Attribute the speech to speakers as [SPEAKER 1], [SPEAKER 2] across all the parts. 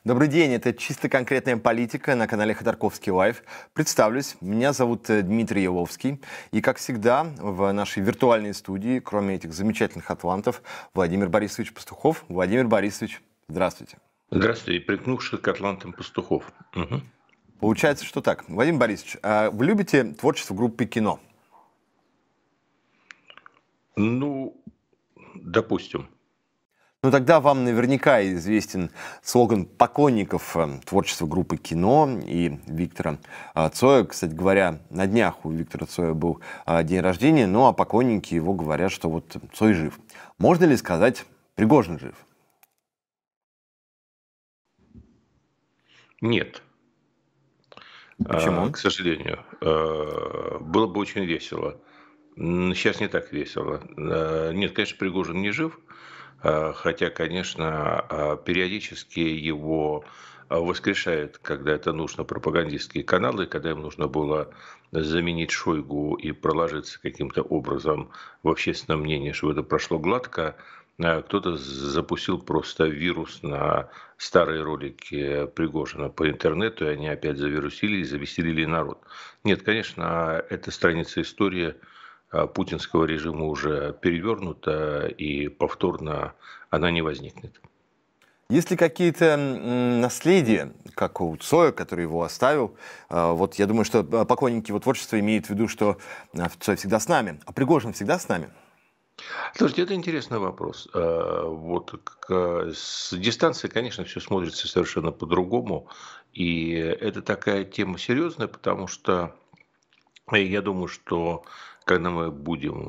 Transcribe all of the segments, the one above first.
[SPEAKER 1] Добрый день, это «Чисто конкретная политика» на канале Ходорковский Лайв. Представлюсь, меня зовут Дмитрий Еловский. И, как всегда, в нашей виртуальной студии, кроме этих замечательных атлантов, Владимир Борисович Пастухов. Владимир Борисович, здравствуйте.
[SPEAKER 2] Здравствуйте, прикнувших к атлантам пастухов. Мгм.
[SPEAKER 1] Получается, что так. Владимир Борисович, а вы любите творчество группы «Кино»?
[SPEAKER 2] Ну, допустим.
[SPEAKER 1] Ну, тогда вам наверняка известен слоган поклонников творчества группы «Кино» и Виктора Цоя. Кстати говоря, на днях у Виктора Цоя был день рождения, ну а поклонники его говорят, что вот Цой жив. Можно ли сказать, Пригожин жив?
[SPEAKER 2] Нет,
[SPEAKER 1] Почему?
[SPEAKER 2] к сожалению. Было бы очень весело. Сейчас не так весело. Нет, конечно, Пригожин не жив, хотя, конечно, периодически его воскрешают, когда это нужно, пропагандистские каналы, когда им нужно было заменить Шойгу и проложиться каким-то образом в общественном мнении, чтобы это прошло гладко. Кто-то запустил просто вирус на старые ролики Пригожина по интернету, и они опять завирусили и завеселили народ. Нет, конечно, эта страница истории путинского режима уже перевернута, и повторно она не возникнет.
[SPEAKER 1] Есть ли какие-то наследия, как у Цоя, который его оставил? Вот я думаю, что поклонники его творчества имеют в виду, что Цой всегда с нами, а Пригожин всегда с нами.
[SPEAKER 2] Слушайте, это интересный вопрос. Вот с дистанции, конечно, все смотрится совершенно по-другому. И это такая тема серьезная, потому что я думаю, что когда мы будем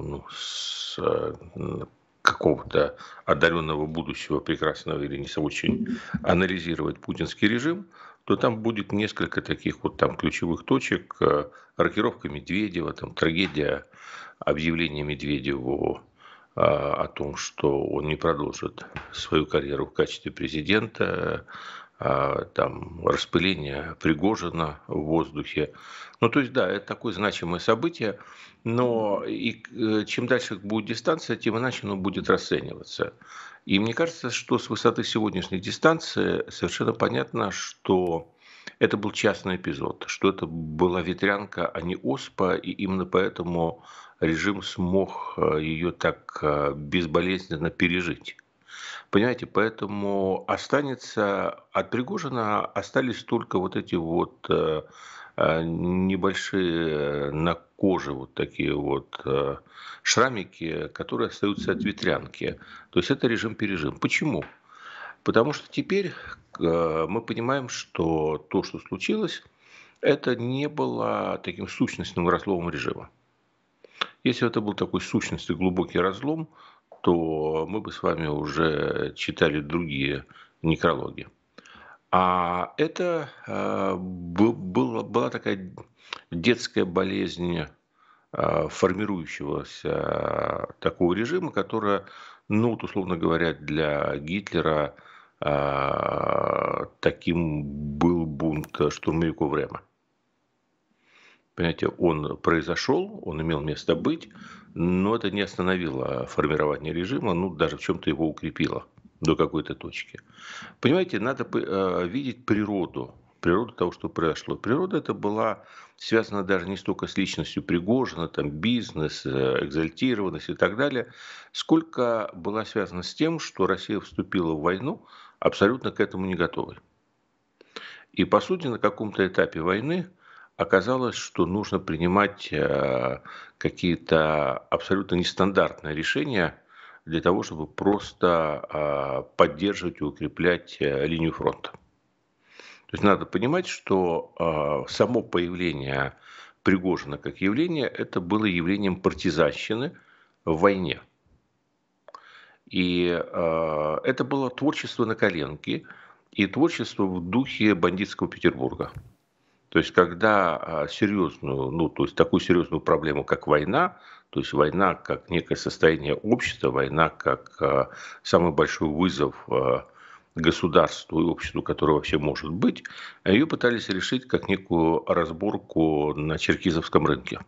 [SPEAKER 2] какого-то отдаленного будущего прекрасного или не очень анализировать путинский режим, то там будет несколько таких вот там ключевых точек. Рокировка Медведева, там трагедия объявления Медведеву о том, что он не продолжит свою карьеру в качестве президента, там распыление Пригожина в воздухе. Ну, то есть, да, это такое значимое событие, но чем дальше будет дистанция, тем иначе оно будет расцениваться. И мне кажется, что с высоты сегодняшней дистанции совершенно понятно, что это был частный эпизод, что это была ветрянка, а не оспа, и именно поэтому режим смог ее так безболезненно пережить. Понимаете, поэтому останется от Пригожина остались только вот эти вот небольшие на коже вот такие вот шрамики, которые остаются от ветрянки. То есть это режим-пережим. Почему? Потому что теперь мы понимаем, что то, что случилось, это не было таким сущностным разломом режима. Если это был такой сущностный глубокий разлом, то мы бы с вами уже читали другие некрологи. А это была такая детская болезнь формирующегося такого режима, которая, ну, вот, условно говоря, для Гитлера таким был бунт штурмовиков Рема. Понимаете, он произошел, он имел место быть, но это не остановило формирование режима, ну, даже в чем-то его укрепило до какой-то точки. Понимаете, надо видеть природу того, что произошло. Природа это была связана даже не столько с личностью Пригожина, там бизнес, экзальтированность и так далее, сколько была связана с тем, что Россия вступила в войну абсолютно к этому не готовой. И, по сути, на каком-то этапе войны оказалось, что нужно принимать какие-то абсолютно нестандартные решения для того, чтобы просто поддерживать и укреплять линию фронта. То есть надо понимать, что само появление Пригожина как явление, это было явлением партизанщины в войне. И это было творчество на коленке и творчество в духе бандитского Петербурга. То есть, когда серьезную, ну, то есть такую серьезную проблему, как война, то есть война как некое состояние общества, война как самый большой вызов государству и обществу, которое вообще может быть, ее пытались решить как некую разборку на Черкизовском рынке.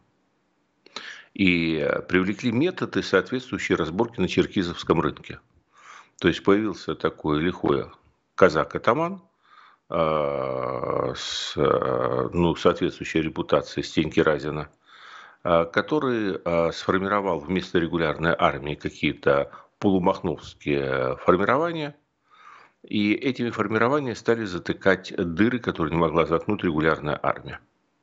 [SPEAKER 2] И привлекли методы, соответствующие разборке на Черкизовском рынке. То есть появился такой лихой казак-атаман, ну, соответствующей репутацией Стеньки Разина, который сформировал вместо регулярной армии какие-то полумахновские формирования, и этими формированиями стали затыкать дыры, которые не могла заткнуть регулярная армия.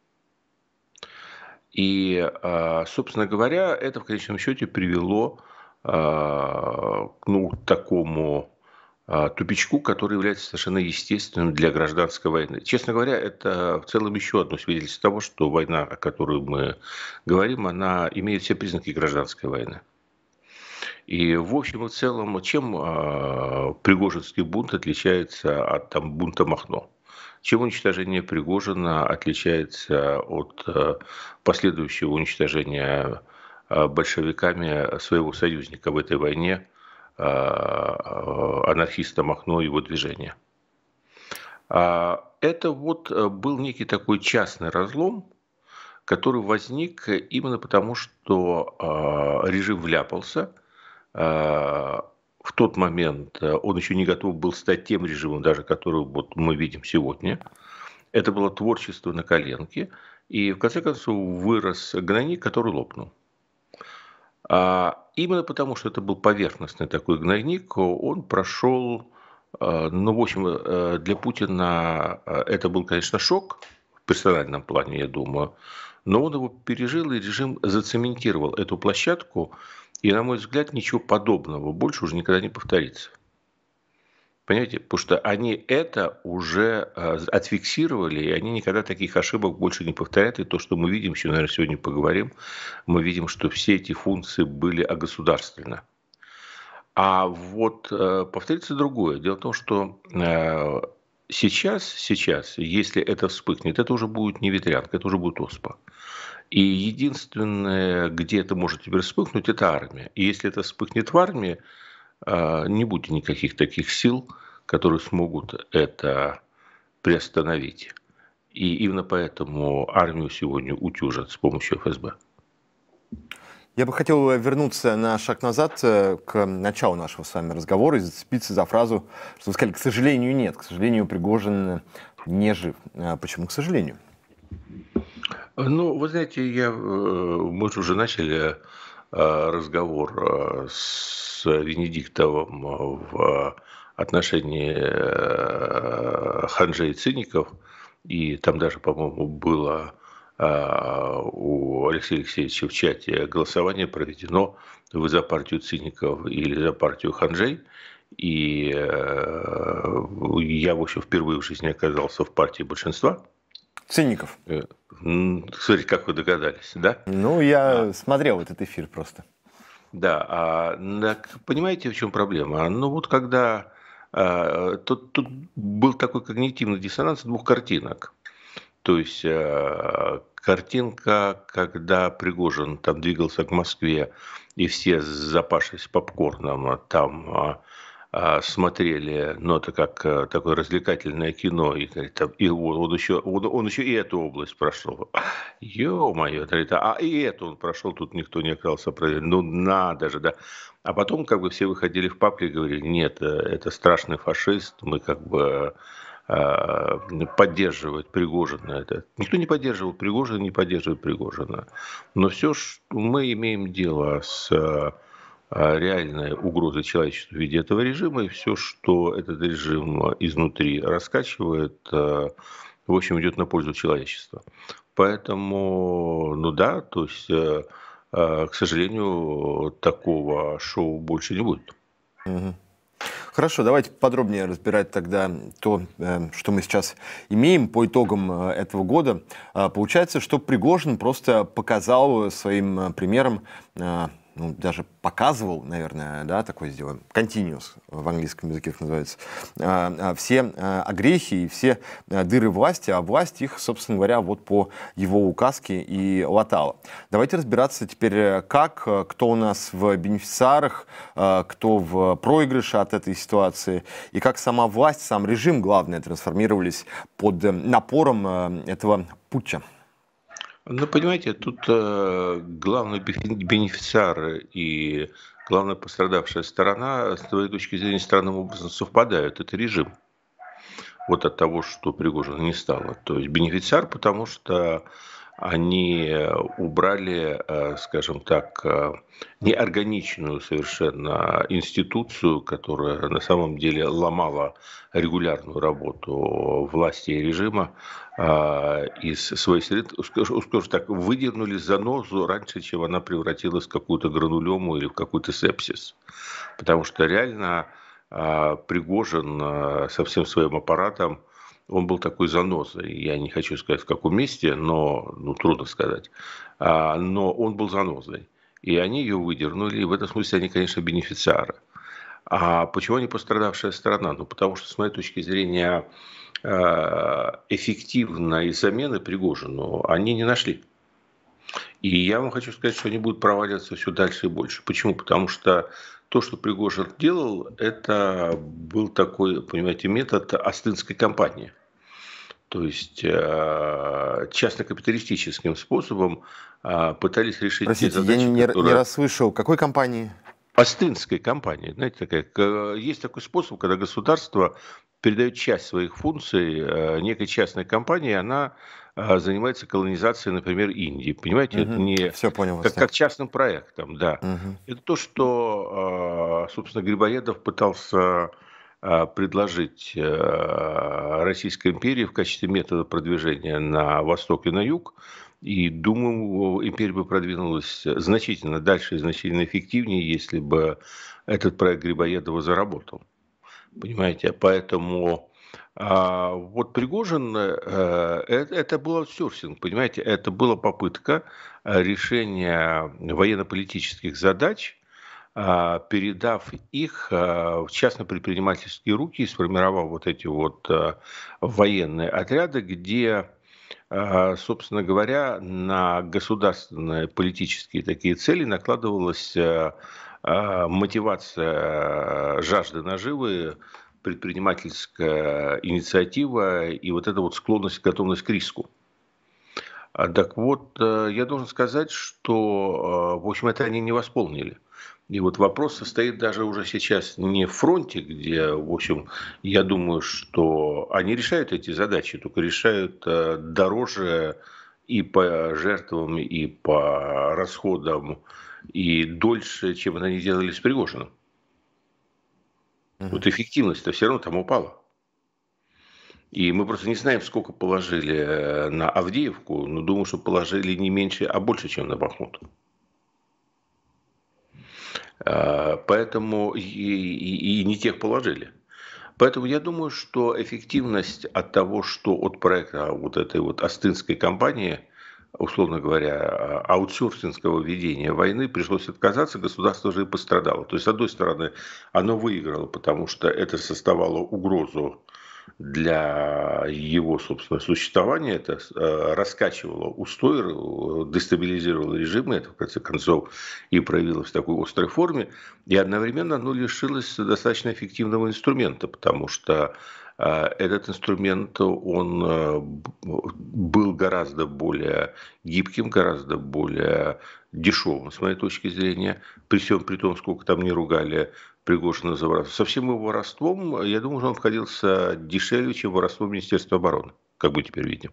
[SPEAKER 2] И, собственно говоря, это в конечном счете привело ну, к такому тупичку, который является совершенно естественным для гражданской войны. Честно говоря, это в целом еще одно свидетельство того, что война, о которой мы говорим, она имеет все признаки гражданской войны. И в общем и целом, чем Пригожинский бунт отличается от там, бунта Махно? Чем уничтожение Пригожина отличается от последующего уничтожения большевиками своего союзника в этой войне, анархиста Махно и его движения? Это вот был некий такой частный разлом, который возник именно потому, что режим вляпался. В тот момент он еще не готов был стать тем режимом, даже который вот мы видим сегодня. Это было творчество на коленке. И в конце концов вырос гнойник, который лопнул. Именно потому, что это был поверхностный такой гнойник, он прошел, ну, в общем, для Путина это был, конечно, шок в персональном плане, я думаю, но он его пережил, и режим зацементировал эту площадку, и, на мой взгляд, ничего подобного больше уже никогда не повторится. Понимаете? Потому что они это уже отфиксировали, и они никогда таких ошибок больше не повторят. И то, что мы видим, еще, наверное, сегодня поговорим, мы видим, что все эти функции были огосударственны. А вот повторится другое. Дело в том, что сейчас, если это вспыхнет, это уже будет не ветрянка, это уже будет оспа. И единственное, где это может теперь вспыхнуть, это армия. И если это вспыхнет в армии, не будет никаких таких сил, которые смогут это приостановить. И именно поэтому армию сегодня утюжат с помощью ФСБ.
[SPEAKER 1] Я бы хотел вернуться на шаг назад к началу нашего с вами разговора и зацепиться за фразу, что вы сказали, к сожалению, нет. К сожалению, Пригожин не жив. Почему к сожалению?
[SPEAKER 2] Ну, вы знаете, мы же уже начали разговор с Венедиктовым в отношении ханжей и циников, и там даже, по-моему, было у Алексея Алексеевича в чате голосование проведено: вы за партию циников или за партию ханжей. И я, в общем, впервые в жизни оказался в партии большинства.
[SPEAKER 1] Циников.
[SPEAKER 2] Смотрите, как вы догадались, да?
[SPEAKER 1] Ну, я смотрел этот эфир просто.
[SPEAKER 2] Да, понимаете, в чем проблема? Ну, вот когда тут был такой когнитивный диссонанс двух картинок. То есть картинка, когда Пригожин там двигался к Москве, и все, запавшись попкорном, там смотрели, ну, это как такое развлекательное кино, и, и он еще и эту область прошел. Ё-моё, и эту он прошел, тут никто не оказался проверить. Ну, надо же, да. А потом как бы все выходили в паблик и говорили: нет, это страшный фашист, мы как бы поддерживать Пригожина. Это. Никто не поддерживал Пригожина, не поддерживает Пригожина. Но все, что мы имеем дело с реальной угрозой человечеству в виде этого режима, и все, что этот режим изнутри раскачивает, в общем, идет на пользу человечества. Поэтому, ну да, то есть, к сожалению, такого шоу больше не будет.
[SPEAKER 1] Хорошо, давайте подробнее разбирать тогда то, что мы сейчас имеем по итогам этого года. Получается, что Пригожин просто показал своим примером, ну, даже показывал, наверное, да, такой сделаем, continuous в английском языке называется, все огрехи и все дыры власти, а власть их, собственно говоря, вот по его указке и латала. Давайте разбираться теперь, кто у нас в бенефициарах, кто в проигрыше от этой ситуации, и как сама власть, сам режим, главное, трансформировались под напором этого путча.
[SPEAKER 2] Ну, понимаете, тут главный бенефициар и главная пострадавшая сторона, с твоей точки зрения, странным образом совпадают. Это режим. вот от того, что Пригожина не стало. То есть бенефициар, потому что они убрали, скажем так, неорганичную совершенно институцию, которая на самом деле ломала регулярную работу власти и режима из своей среды, скажем так, выдернули занозу раньше, чем она превратилась в какую-то гранулему или в какой-то сепсис. Потому что реально Пригожин со всем своим аппаратом, он был такой занозой. Я не хочу сказать, в каком месте, но трудно сказать. Но он был занозой. И они ее выдернули. И в этом смысле они, конечно, бенефициары. А почему они пострадавшая сторона? Ну, потому что, с моей точки зрения, эффективной замены Пригожину они не нашли. И я вам хочу сказать, что они будут проваливаться все дальше и больше. Почему? Потому что то, что Пригожин делал, это был такой, понимаете, метод остынской кампании. То есть частно-капиталистическим способом пытались решить те
[SPEAKER 1] Простите, я
[SPEAKER 2] задачи,
[SPEAKER 1] не
[SPEAKER 2] которые...
[SPEAKER 1] расслышал. Какой компании?
[SPEAKER 2] Остынской кампании. Знаете, есть такой способ, когда государство передает часть своих функций некой частной компании, она занимается колонизацией, например, Индии. Понимаете, это не
[SPEAKER 1] Все понял вас, да.
[SPEAKER 2] как частным проектом, да.
[SPEAKER 1] Мгм.
[SPEAKER 2] Это то, что, собственно, Грибоедов пытался предложить Российской империи в качестве метода продвижения на восток и на юг. И, думаю, империя бы продвинулась значительно дальше и значительно эффективнее, если бы этот проект Грибоедова заработал. Понимаете, поэтому вот Пригожин, это был аутсорсинг, понимаете, это была попытка решения военно-политических задач, передав их в частно-предпринимательские руки и сформировав вот эти вот военные отряды, где, собственно говоря, на государственные политические такие цели накладывалась мотивация жажды наживы, предпринимательская инициатива и вот эта вот склонность, готовность к риску. Так вот, я должен сказать, что, в общем, это они не восполнили. И вот вопрос состоит даже уже сейчас не в фронте, где, в общем, я думаю, что они решают эти задачи, только решают дороже и по жертвам, и по расходам, и дольше, чем они делали с Пригожиным. Вот эффективность-то все равно там упала. И мы просто не знаем, сколько положили на Авдеевку, но думаю, что положили не меньше, а больше, чем на Бахмут. Поэтому и не тех положили. Поэтому я думаю, что эффективность от того, что от проекта вот этой вот остынской кампании, условно говоря, аутсорсинского ведения войны пришлось отказаться, государство же и пострадало. То есть, с одной стороны, оно выиграло, потому что это создавало угрозу для его, собственно, существования, это раскачивало устой, дестабилизировало режим, и это, в конце концов, и проявилось в такой острой форме, и одновременно оно лишилось достаточно эффективного инструмента, потому что этот инструмент, он был гораздо более гибким, гораздо более дешевым, с моей точки зрения, при всем при том, сколько там не ругали Пригожина за воровство. Со всем его воровством, я думаю, что он обходился дешевле, чем воровство Министерства обороны, как мы теперь видим.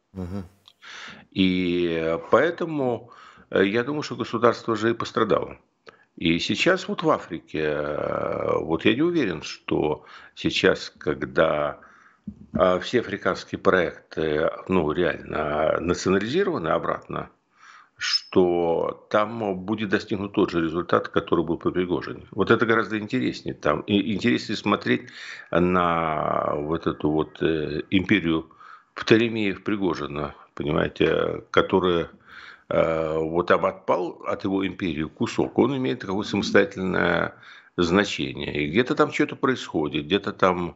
[SPEAKER 2] И поэтому я думаю, что государство же и пострадало. И сейчас вот в Африке, вот я не уверен, что сейчас, когда все африканские проекты, ну, реально национализированы обратно, что там будет достигнут тот же результат, который был по Пригожине. Вот это гораздо интереснее. Там интереснее смотреть на вот эту вот империю Птолемеев Пригожина, понимаете, которая вот отпал от его империи кусок, он имеет какое-то самостоятельное значение. И где-то там что-то происходит, где-то там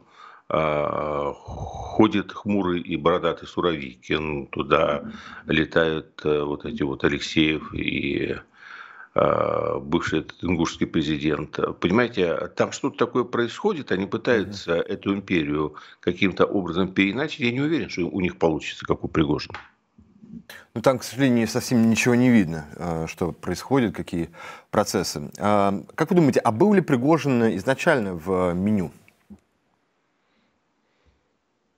[SPEAKER 2] ходит хмурый и бородатый Суровикин, туда летают вот эти вот Алексеев и бывший ингушский президент. Понимаете, там что-то такое происходит, они пытаются эту империю каким-то образом переиначить. Я не уверен, что у них получится, как у Пригожина.
[SPEAKER 1] Ну, там, к сожалению, совсем ничего не видно, что происходит, какие процессы. Как вы думаете, а был ли Пригожин изначально в меню?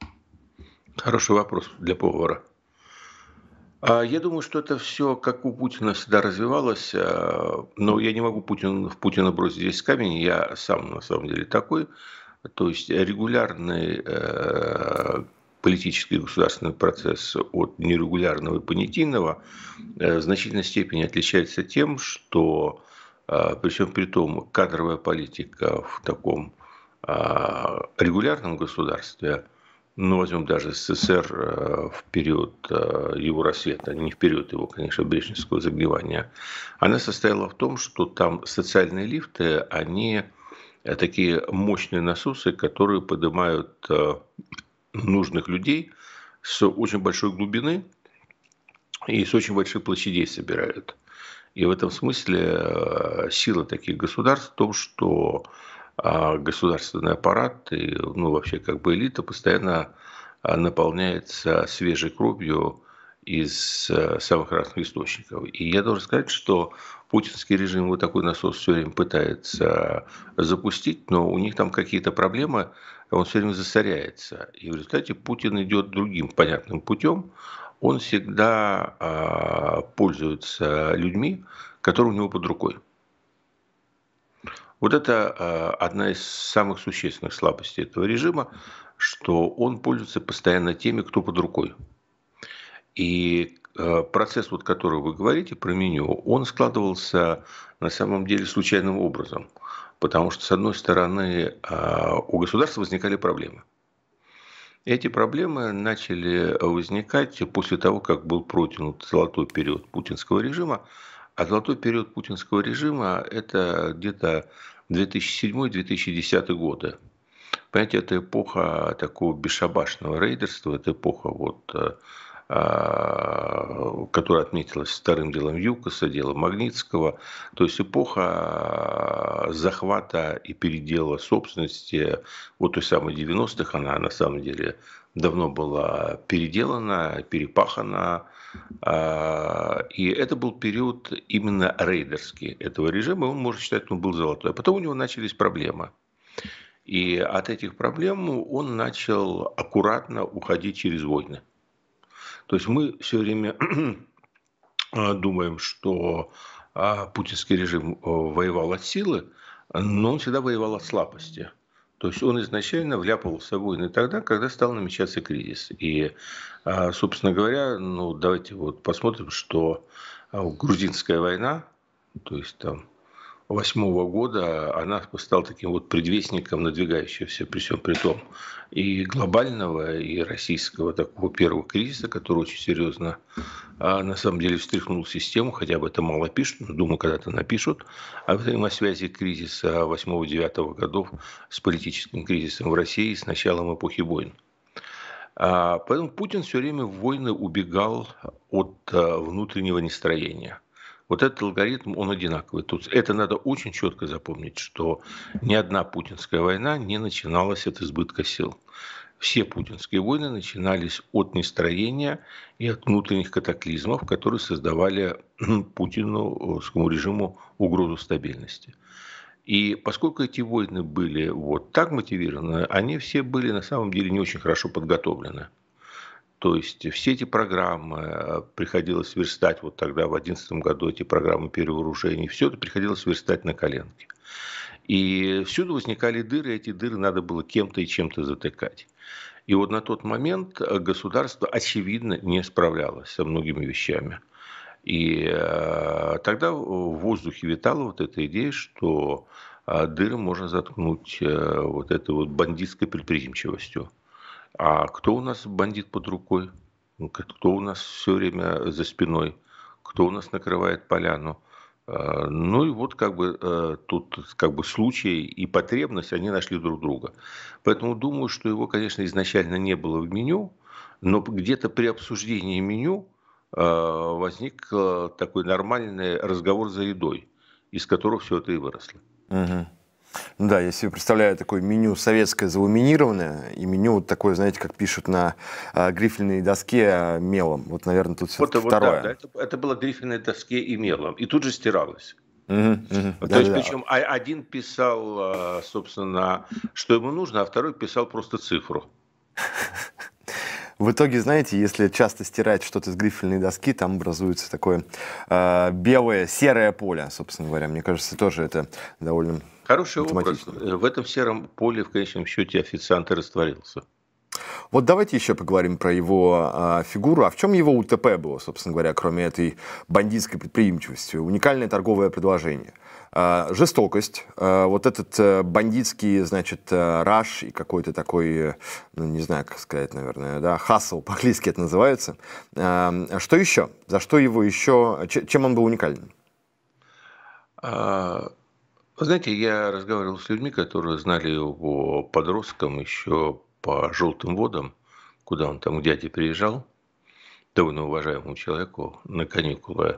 [SPEAKER 2] Хороший вопрос для повара. Я думаю, что это все, как у Путина всегда развивалось, но я не могу в Путина бросить здесь камень, я сам на самом деле такой. То есть регулярный политический и государственный процесс от нерегулярного и понятийного в значительной степени отличается тем, что, причем при том, кадровая политика в таком регулярном государстве, ну, возьмем даже СССР в период его рассвета, не в период его, конечно, брежневского загнивания, она состояла в том, что там социальные лифты, они такие мощные насосы, которые поднимают нужных людей с очень большой глубины и с очень больших площадей собирают. И в этом смысле сила таких государств в том, что государственный аппарат и, ну, вообще как бы элита постоянно наполняется свежей кровью из самых разных источников. И я должен сказать, что путинский режим вот такой насос все время пытается запустить, но у них там какие-то проблемы, он все время засоряется. И в результате Путин идет другим понятным путем. Он всегда пользуется людьми, которые у него под рукой. Вот это одна из самых существенных слабостей этого режима, что он пользуется постоянно теми, кто под рукой. И процесс, вот, который вы говорите про меню, он складывался на самом деле случайным образом. Потому что, с одной стороны, у государства возникали проблемы. Эти проблемы начали возникать после того, как был пройден золотой период путинского режима. А золотой период путинского режима – это где-то 2007-2010 годы. Понимаете, это эпоха такого бесшабашного рейдерства, это эпоха, вот, которая отметилась вторым делом ЮКОСа, делом Магнитского. То есть эпоха захвата и передела собственности, вот той самой 90-х, она на самом деле давно была переделана, перепахана. И это был период именно рейдерский этого режима, он, может считать, он был золотой. А потом у него начались проблемы. И от этих проблем он начал аккуратно уходить через войны. То есть мы все время думаем, что путинский режим воевал от силы, но он всегда воевал от слабости. То есть он изначально вляпывался в войны тогда, когда стал намечаться кризис. И, собственно говоря, ну, давайте вот посмотрим, что грузинская война, то есть там 2008 года, она стала таким вот предвестником надвигающегося при всем при том и глобального, и российского такого первого кризиса, который очень серьезно на самом деле встряхнул систему, хотя об этом мало пишут, но думаю, когда-то напишут, о взаимосвязи кризиса 8-9 годов с политическим кризисом в России с началом эпохи войн. Поэтому Путин все время в войны убегал от внутреннего нестроения. Вот этот алгоритм, он одинаковый. Тут это надо очень четко запомнить, что ни одна путинская война не начиналась от избытка сил. Все путинские войны начинались от нестроения и от внутренних катаклизмов, которые создавали путиновскому режиму угрозу стабильности. И поскольку эти войны были вот так мотивированы, они все были на самом деле не очень хорошо подготовлены. То есть все эти программы приходилось верстать, вот тогда в 2011 году эти программы перевооружений, все это приходилось верстать на коленке. И всюду возникали дыры, эти дыры надо было кем-то и чем-то затыкать. И вот на тот момент государство, очевидно, не справлялось со многими вещами. И тогда в воздухе витала вот эта идея, что дыры можно заткнуть вот этой вот бандитской предприимчивостью. А кто у нас бандит под рукой? Кто у нас все время за спиной? Кто у нас накрывает поляну? Ну и вот как бы тут как бы случай и потребность, они нашли друг друга. Поэтому думаю, что его, конечно, изначально не было в меню, но где-то при обсуждении меню возник такой нормальный разговор за едой, из которого все это и выросло.
[SPEAKER 1] Угу. Ну да, я себе представляю такое меню советское заламинированное и меню вот такое, знаете, как пишут на грифельной доске мелом. Вот, наверное, тут все-таки второе.
[SPEAKER 2] Да, это было грифельной доске и мелом. И тут же стиралось.
[SPEAKER 1] То
[SPEAKER 2] есть, причем один писал, собственно, что ему нужно, а второй писал просто цифру.
[SPEAKER 1] В итоге, знаете, если часто стирать что-то с грифельной доски, там образуется такое белое, серое поле, собственно говоря. Мне кажется, тоже это довольно
[SPEAKER 2] Хороший образ.
[SPEAKER 1] симптоматично.
[SPEAKER 2] В этом сером поле в конечном счете официант и растворился.
[SPEAKER 1] Вот давайте еще поговорим про его фигуру. А в чем его УТП было, собственно говоря, кроме этой бандитской предприимчивости? Уникальное торговое предложение. Жестокость, вот этот бандитский, значит, раш и какой-то такой, ну, не знаю, как сказать, наверное, да, хассл, по-английски это называется. Что еще? За что его еще, чем он был уникален?
[SPEAKER 2] А, Вы знаете, я разговаривал с людьми, которые знали его подростком еще по «Желтым водам», куда он там к дяде приезжал, довольно уважаемому человеку, на каникулы.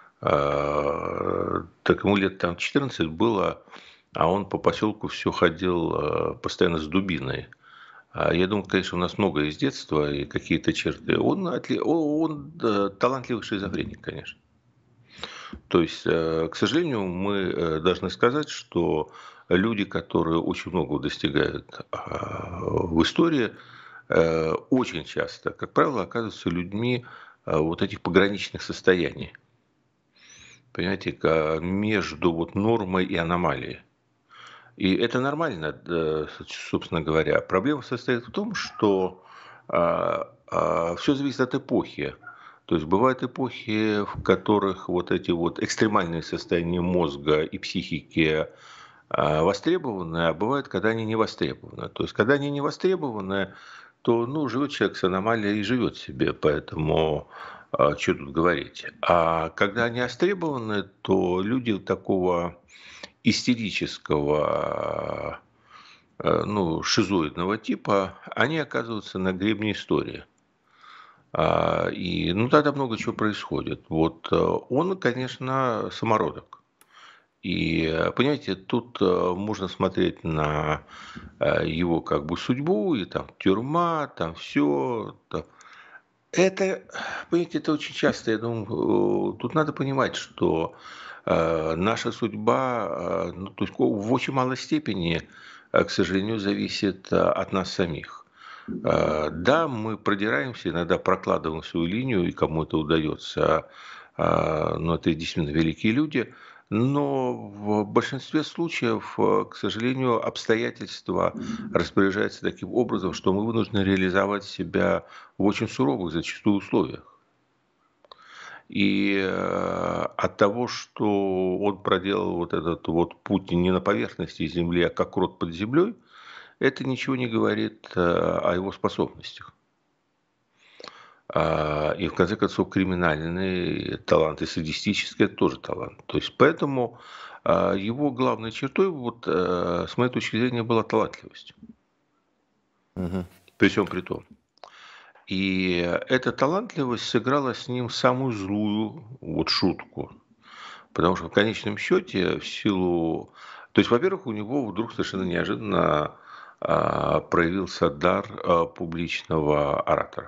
[SPEAKER 2] Так ему лет там 14 было, а он по поселку все ходил постоянно с дубиной. Я думаю, конечно, у нас многое из детства и какие-то черты. Он талантливый шизофреник, конечно. То есть, к сожалению, мы должны сказать, что люди, которые очень много достигают в истории, очень часто, как правило, оказываются людьми вот этих пограничных состояний. Понимаете, между вот нормой и аномалией. И это нормально, собственно говоря. Проблема состоит в том, что все зависит от эпохи. То есть бывают эпохи, в которых вот эти вот экстремальные состояния мозга и психики востребованы, а бывает, когда они не востребованы. То есть когда они не востребованы, то ну, живет человек с аномалией и живет себе, поэтому что тут говорить. А когда они востребованы, то люди такого истерического, ну, шизоидного типа, они оказываются на гребне истории. И, ну, тогда много чего происходит. Вот он, конечно, самородок. И, понимаете, тут можно смотреть на его как бы судьбу, и там тюрьма, там все. Это, понимаете, это очень часто, я думаю, тут надо понимать, что наша судьба, ну, то есть в очень малой степени, к сожалению, зависит от нас самих. Да, мы продираемся, иногда прокладываем свою линию, и кому это удается, но это действительно великие люди. Но в большинстве случаев, к сожалению, обстоятельства распоряжаются таким образом, что мы вынуждены реализовать себя в очень суровых зачастую условиях. И от того, что он проделал вот этот вот путь не на поверхности Земли, а как рот под землей, это ничего не говорит о его способностях. И в конце концов криминальный талант и садистический это тоже талант. То есть поэтому его главной чертой, вот, с моей точки зрения, была талантливость.
[SPEAKER 1] Мгм.
[SPEAKER 2] При всем при том. И эта талантливость сыграла с ним самую злую вот шутку. Потому что в конечном счете, в силу... То есть, во-первых, у него вдруг совершенно неожиданно проявился дар публичного оратора.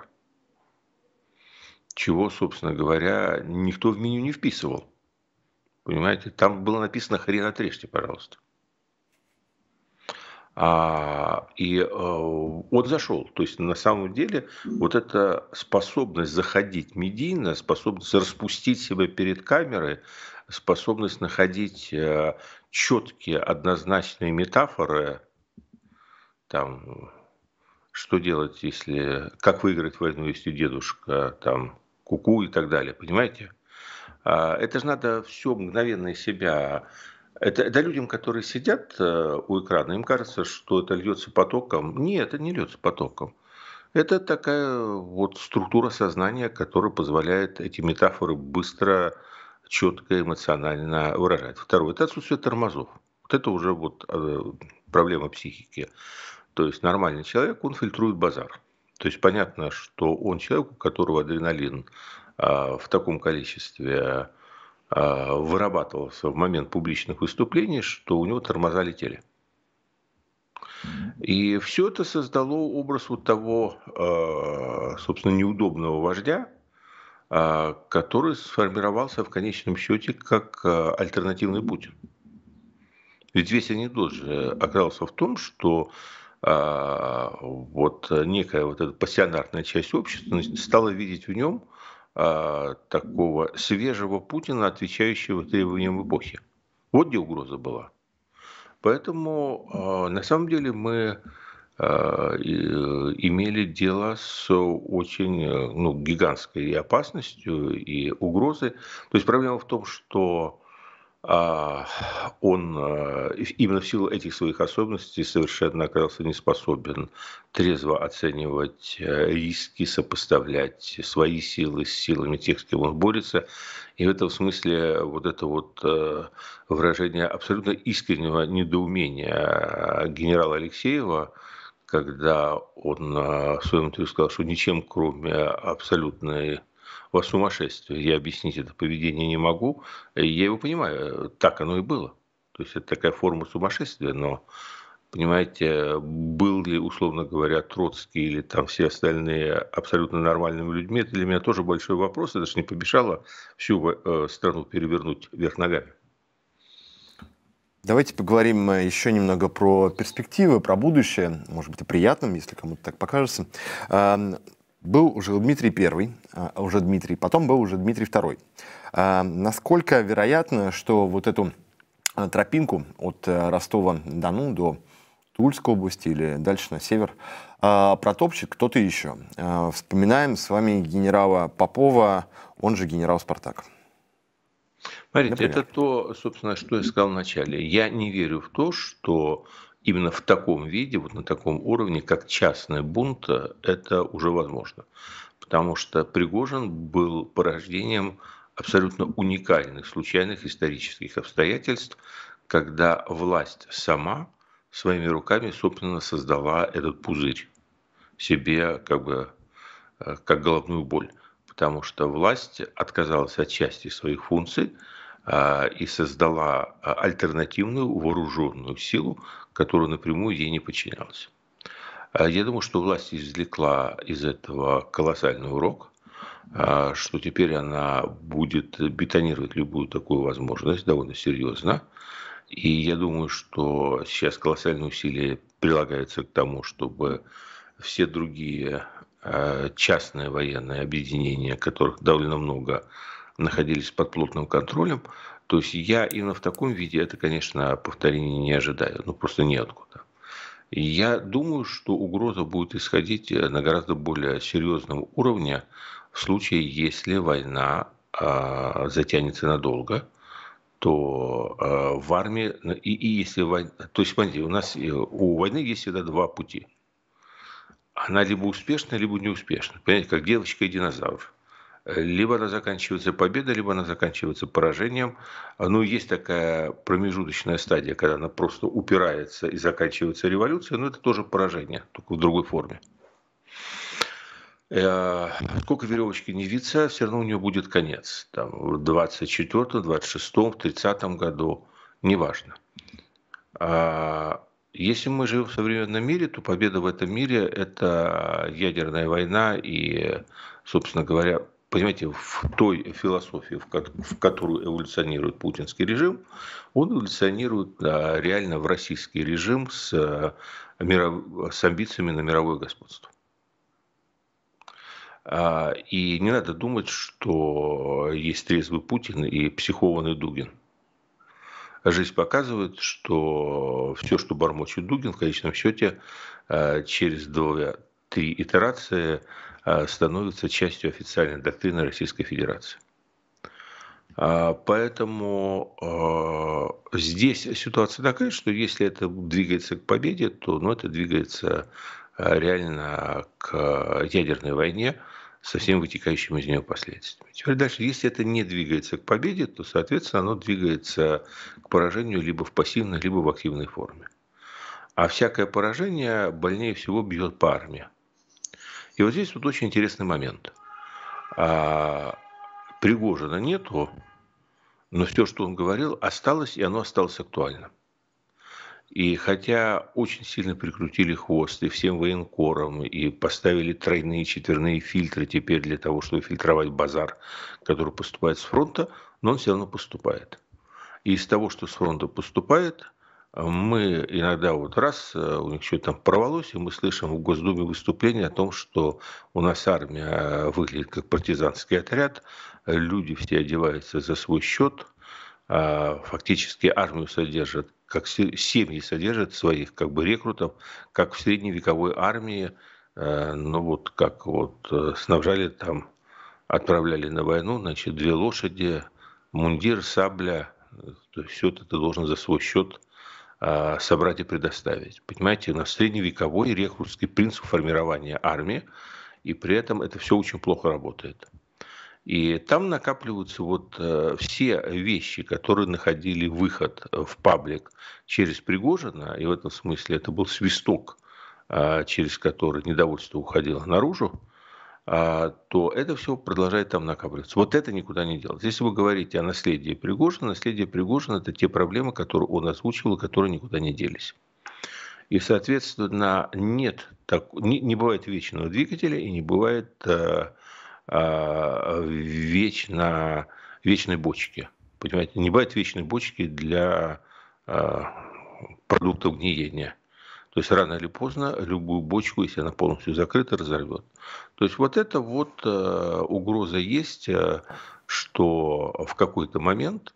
[SPEAKER 2] Чего, собственно говоря, никто в меню не вписывал. Понимаете, там было написано «хрен отрежьте, пожалуйста». Он зашел. То есть, на самом деле, вот эта способность заходить медийно, способность распустить себя перед камерой, способность находить четкие, однозначные метафоры, там, что делать, если, как выиграть войну, если дедушка, там, куку и так далее, понимаете? Это же надо все мгновенно из себя. Это людям, которые сидят у экрана, им кажется, что это льется потоком. Нет, это не льется потоком. Это такая вот структура сознания, которая позволяет эти метафоры быстро, четко, эмоционально выражать. Второе – это отсутствие тормозов. Вот это уже вот проблема психики. То есть нормальный человек, он фильтрует базар. То есть понятно, что он человек, у которого адреналин в таком количестве вырабатывался в момент публичных выступлений, что у него тормоза летели. И все это создало образ вот того, собственно, неудобного вождя, который сформировался в конечном счете как альтернативный Путин. Ведь весь анекдот же оказался в том, что вот некая вот эта пассионарная часть общества стала видеть в нем такого свежего Путина, отвечающего требованиям эпохи. Вот где угроза была. Поэтому на самом деле мы имели дело с очень гигантской и опасностью, и угрозой. То есть проблема в том, что он именно в силу этих своих особенностей совершенно оказался не способен трезво оценивать риски, сопоставлять свои силы с силами тех, с кем он борется. И в этом смысле вот это вот выражение абсолютно искреннего недоумения генерала Алексеева, когда он в своем интервью сказал, что ничем, кроме абсолютной сумасшествия, я объяснить это поведение не могу, я его понимаю, так оно и было. То есть это такая форма сумасшествия, но, понимаете, был ли, условно говоря, Троцкий или там все остальные абсолютно нормальными людьми, это для меня тоже большой вопрос, это же не помешало всю страну перевернуть вверх ногами.
[SPEAKER 1] Давайте поговорим еще немного про перспективы, про будущее, может быть, и приятным, если кому-то так покажется. Был уже Дмитрий I, уже Дмитрий, потом был уже Дмитрий II. Насколько вероятно, что вот эту тропинку от Ростова-на-Дону до Тульской области или дальше на север протопчет кто-то еще? Вспоминаем с вами генерала Попова, он же генерал Спартак.
[SPEAKER 2] Смотрите,
[SPEAKER 1] Например.
[SPEAKER 2] это то, собственно, что я сказал вначале. Я не верю в то, что именно в таком виде, вот на таком уровне, как частный бунт, это уже возможно. Потому что Пригожин был порождением абсолютно уникальных, случайных исторических обстоятельств, когда власть сама своими руками, собственно, создала этот пузырь себе как головную боль. Потому что власть отказалась от части своих функций и создала альтернативную вооруженную силу, которая напрямую ей не подчинялась. Я думаю, что власть извлекла из этого колоссальный урок, что теперь она будет бетонировать любую такую возможность довольно серьезно. И я думаю, что сейчас колоссальные усилия прилагаются к тому, чтобы все другие частные военные объединения, которых довольно много, находились под плотным контролем. То есть я именно в таком виде это, конечно, повторения не ожидаю. Ну, просто неоткуда. И я думаю, что угроза будет исходить на гораздо более серьезном уровне в случае, если война затянется надолго, то в армии, и если война, то есть, смотрите, у войны есть всегда два пути. Она либо успешна, либо неуспешна. Понимаете, как девочка и динозавр. Либо она заканчивается победой, либо она заканчивается поражением. Ну, есть такая промежуточная стадия, когда она просто упирается и заканчивается революцией, но это тоже поражение, только в другой форме. Сколько веревочки не виться, все равно у нее будет конец. Там, в 24-м, 26-м, в 30-м году, неважно. Если мы живем в современном мире, то победа в этом мире – это ядерная война и, собственно говоря, понимаете, в той философии, в которую эволюционирует путинский режим, он эволюционирует реально в российский режим с амбициями на мировое господство. И не надо думать, что есть трезвый Путин и психованный Дугин. Жизнь показывает, что все, что бормочет Дугин, в конечном счете через 2-3 итерации становится частью официальной доктрины Российской Федерации. Поэтому здесь ситуация такая, что если это двигается к победе, то это двигается реально к ядерной войне со всеми вытекающими из нее последствиями. Теперь дальше, если это не двигается к победе, то, соответственно, оно двигается к поражению либо в пассивной, либо в активной форме. А всякое поражение больнее всего бьет по армии. И вот здесь вот очень интересный момент. Пригожина нету, но все, что он говорил, осталось, и оно осталось актуальным. И хотя очень сильно прикрутили хвост и всем военкорам, и поставили тройные, четверные фильтры теперь для того, чтобы фильтровать базар, который поступает с фронта, но он все равно поступает. И из того, что с фронта поступает, Мы иногда вот раз, у них что-то там порвалось, и мы слышим в Госдуме выступление о том, что у нас армия выглядит как партизанский отряд, люди все одеваются за свой счет, фактически армию содержат, как семьи содержат своих как бы рекрутов, как в средневековой армии, ну вот как вот снабжали там, отправляли на войну, значит, 2 лошади, мундир, сабля, то есть все это ты должен за свой счет собрать и предоставить. Понимаете, у нас средневековой рекрутский принцип формирования армии, и при этом это все очень плохо работает. И там накапливаются вот все вещи, которые находили выход в паблик через Пригожина, и в этом смысле это был свисток, через который недовольство уходило наружу, то это все продолжает там накапливаться. Вот это никуда не делось. Если вы говорите о наследие Пригожина – это те проблемы, которые он озвучивал, и которые никуда не делись. И, соответственно, не бывает вечного двигателя и не бывает вечной бочки. Понимаете, не бывает вечной бочки для продуктов гниения. То есть рано или поздно любую бочку, если она полностью закрыта, разорвет. То есть вот эта вот угроза есть, что в какой-то момент,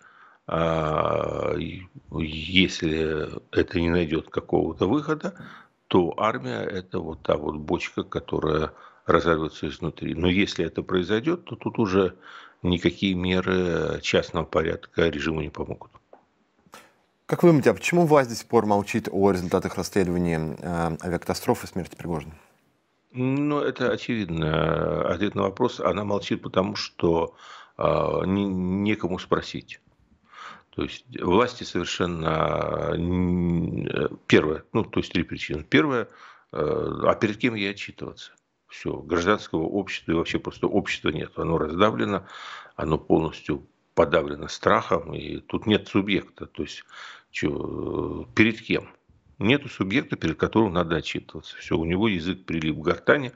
[SPEAKER 2] если это не найдет какого-то выхода, то армия – это вот та вот бочка, которая разорвется изнутри. Но если это произойдет, то тут уже никакие меры частного порядка режиму не помогут.
[SPEAKER 1] Как вы думаете, а почему власть до сих пор молчит о результатах расследования авиакатастрофы и смерти Пригожина?
[SPEAKER 2] Ну, это очевидно. Ответ на вопрос. Она молчит, потому что некому спросить. То есть власти совершенно... Первое, ну, то есть 3 причины. Первое, а перед кем ей отчитываться? Все, гражданского общества и вообще просто общества нет. Оно раздавлено, оно полностью подавлено страхом, и тут нет субъекта. То есть перед кем? Нету субъекта, перед которым надо отчитываться. Все, у него язык прилип к гортани.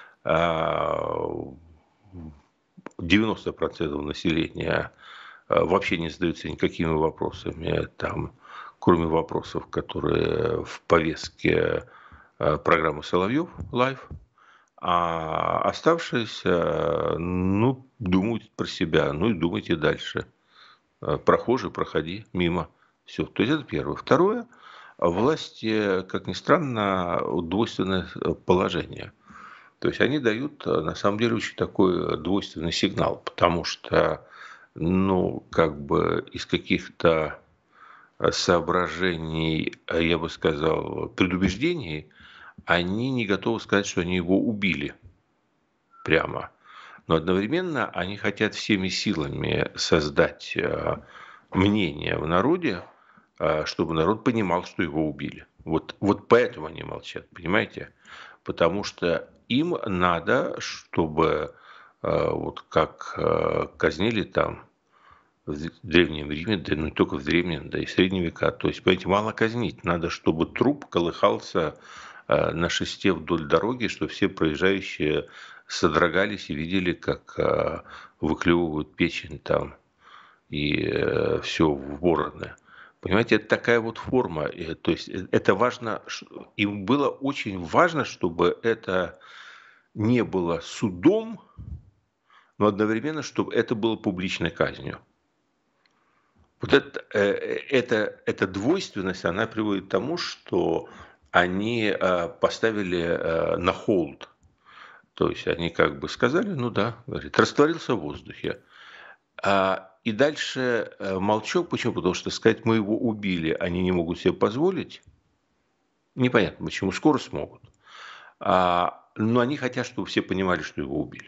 [SPEAKER 2] 90% населения вообще не задаются никакими вопросами, там, кроме вопросов, которые в повестке программы «Соловьев» лайв, а оставшиеся, ну, думают про себя, ну и думайте дальше. Прохожий, проходи мимо. Все. То есть это первое. Второе, власти, как ни странно, двойственное положение. То есть они дают, на самом деле, очень такой двойственный сигнал, потому что, ну, как бы из каких-то соображений, я бы сказал, предубеждений, они не готовы сказать, что они его убили прямо. Но одновременно они хотят всеми силами создать мнение в народе, чтобы народ понимал, что его убили. Вот поэтому они молчат, понимаете? Потому что им надо, чтобы вот как казнили там в Древнем Риме, да ну не только в Древнем, да и в Средние века. То есть, понимаете, мало казнить. Надо, чтобы труп колыхался на шесте вдоль дороги, чтобы все проезжающие содрогались и видели, как выклевывают печень там и все в бороны. Понимаете, это такая вот форма. То есть это важно, им было очень важно, чтобы это не было судом, но одновременно, чтобы это было публичной казнью. Вот эта двойственность, она приводит к тому, что они поставили на холд. То есть они как бы сказали, ну да, говорит, растворился в воздухе. И дальше молчок. Почему? Потому что сказать, мы его убили, они не могут себе позволить. Непонятно почему, скоро смогут. Но они хотят, чтобы все понимали, что его убили.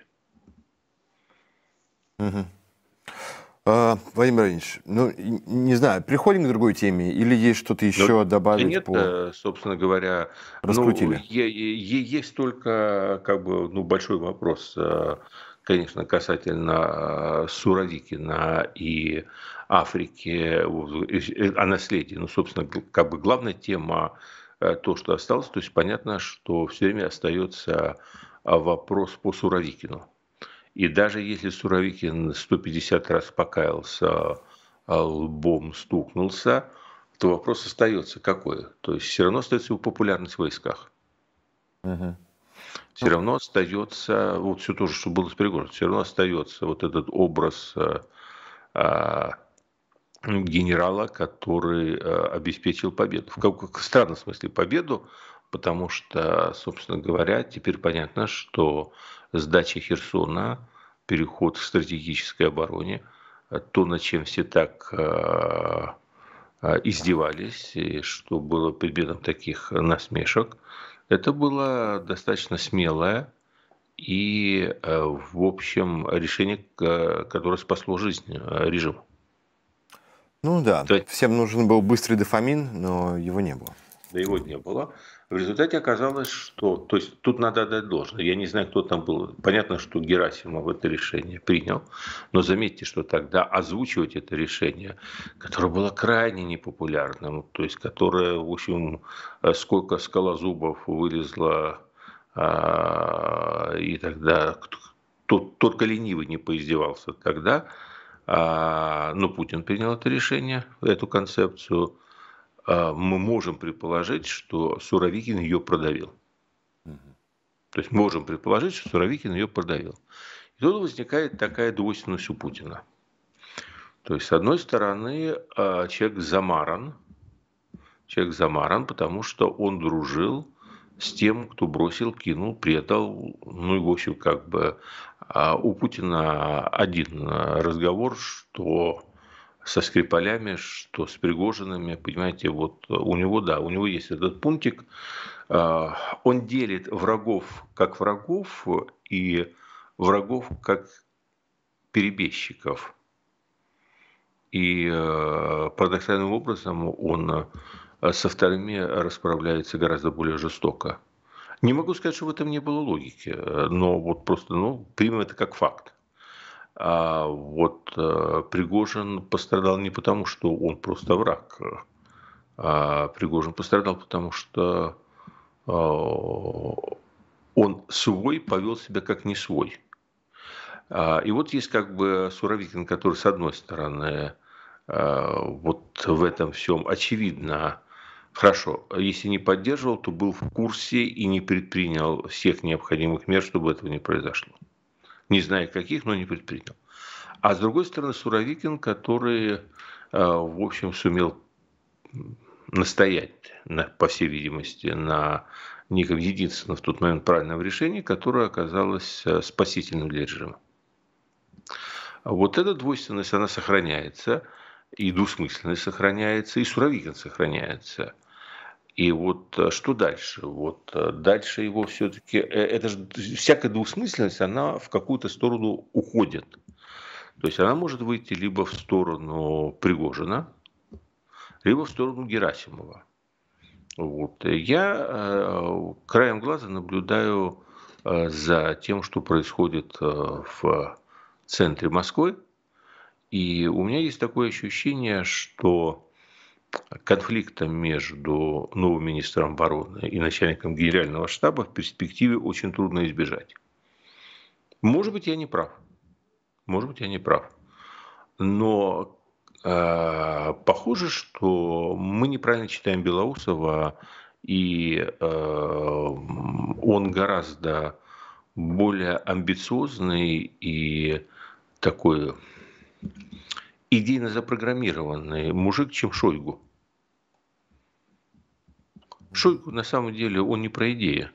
[SPEAKER 1] Угу. Владимир Владимирович, ну, не знаю, переходим к другой теме или есть что-то еще добавить?
[SPEAKER 2] Нет, собственно говоря,
[SPEAKER 1] раскрутили.
[SPEAKER 2] Есть только как бы, ну, большой вопрос, конечно, касательно Суровикина и Африки, о наследии. Ну, собственно, как бы главная тема то, что осталось. То есть понятно, что все время остается вопрос по Суровикину. И даже если Суровикин 150 раз покаялся, лбом стукнулся, то вопрос остается какой? То есть все равно остается его популярность в войсках.
[SPEAKER 1] Мгм.
[SPEAKER 2] Все
[SPEAKER 1] Ну,
[SPEAKER 2] равно остается, вот все то же, что было с Пригожиным, все равно остается вот этот образ а, генерала, который обеспечил победу. В странном смысле победу, потому что, собственно говоря, теперь понятно, что сдача Херсона, переход к стратегической обороне, то, над чем все так издевались, и что было предметом таких насмешек, это было достаточно смелое и, в общем, решение, которое спасло жизнь режиму.
[SPEAKER 1] ну да,
[SPEAKER 2] То есть,
[SPEAKER 1] всем нужен был быстрый дофамин, но его не было.
[SPEAKER 2] да его не было. В результате оказалось, что... То есть тут надо отдать должное. Я не знаю, кто там был. Понятно, что Герасимов это решение принял. Но заметьте, что тогда озвучивать это решение, которое было крайне непопулярным, то есть которое, в общем, сколько скалозубов вылезло, и тогда только ленивый не поиздевался тогда. Но Путин принял это решение, эту концепцию. Мы можем предположить, что Суровикин ее продавил.
[SPEAKER 1] Мгм.
[SPEAKER 2] То есть можем предположить, что Суровикин ее продавил. И тут возникает такая двойственность у Путина. То есть, с одной стороны, человек замаран, потому что он дружил с тем, кто бросил, кинул, предал. Ну и, в общем, как бы у Путина один разговор, что со Скрипалями, что с Пригожинами, понимаете, вот у него, да, у него есть этот пунктик. Он делит врагов как врагов и врагов как перебежчиков. И парадоксальным образом он со вторыми расправляется гораздо более жестоко. Не могу сказать, что в этом не было логики, но вот просто, примем это как факт. А вот Пригожин пострадал не потому, что он просто враг, а Пригожин пострадал потому, что он свой повел себя как не свой. И вот есть как бы Суровикин, который, с одной стороны, вот в этом всем очевидно, хорошо, если не поддерживал, то был в курсе и не предпринял всех необходимых мер, чтобы этого не произошло. Не знаю каких, но не предпринял. А с другой стороны, Суровикин, который, в общем, сумел настоять, по всей видимости, на неком единственном в тот момент правильном решении, которое оказалось спасительным для режима. Вот эта двойственность, она сохраняется, и двусмысленность сохраняется, и Суровикин сохраняется. И вот что дальше? Вот дальше его все-таки, это же всякая двусмысленность, она в какую-то сторону уходит. То есть она может выйти либо в сторону Пригожина, либо в сторону Герасимова. Вот. Я краем глаза наблюдаю за тем, что происходит в центре Москвы. И у меня есть такое ощущение, что конфликта между новым министром обороны и начальником генерального штаба в перспективе очень трудно избежать. Может быть, я не прав. Может быть, я не прав. Но похоже, что мы неправильно читаем Белоусова, и он гораздо более амбициозный и такой идейно запрограммированный мужик, чем Шойгу. Шойгу, на самом деле, он не про идеи.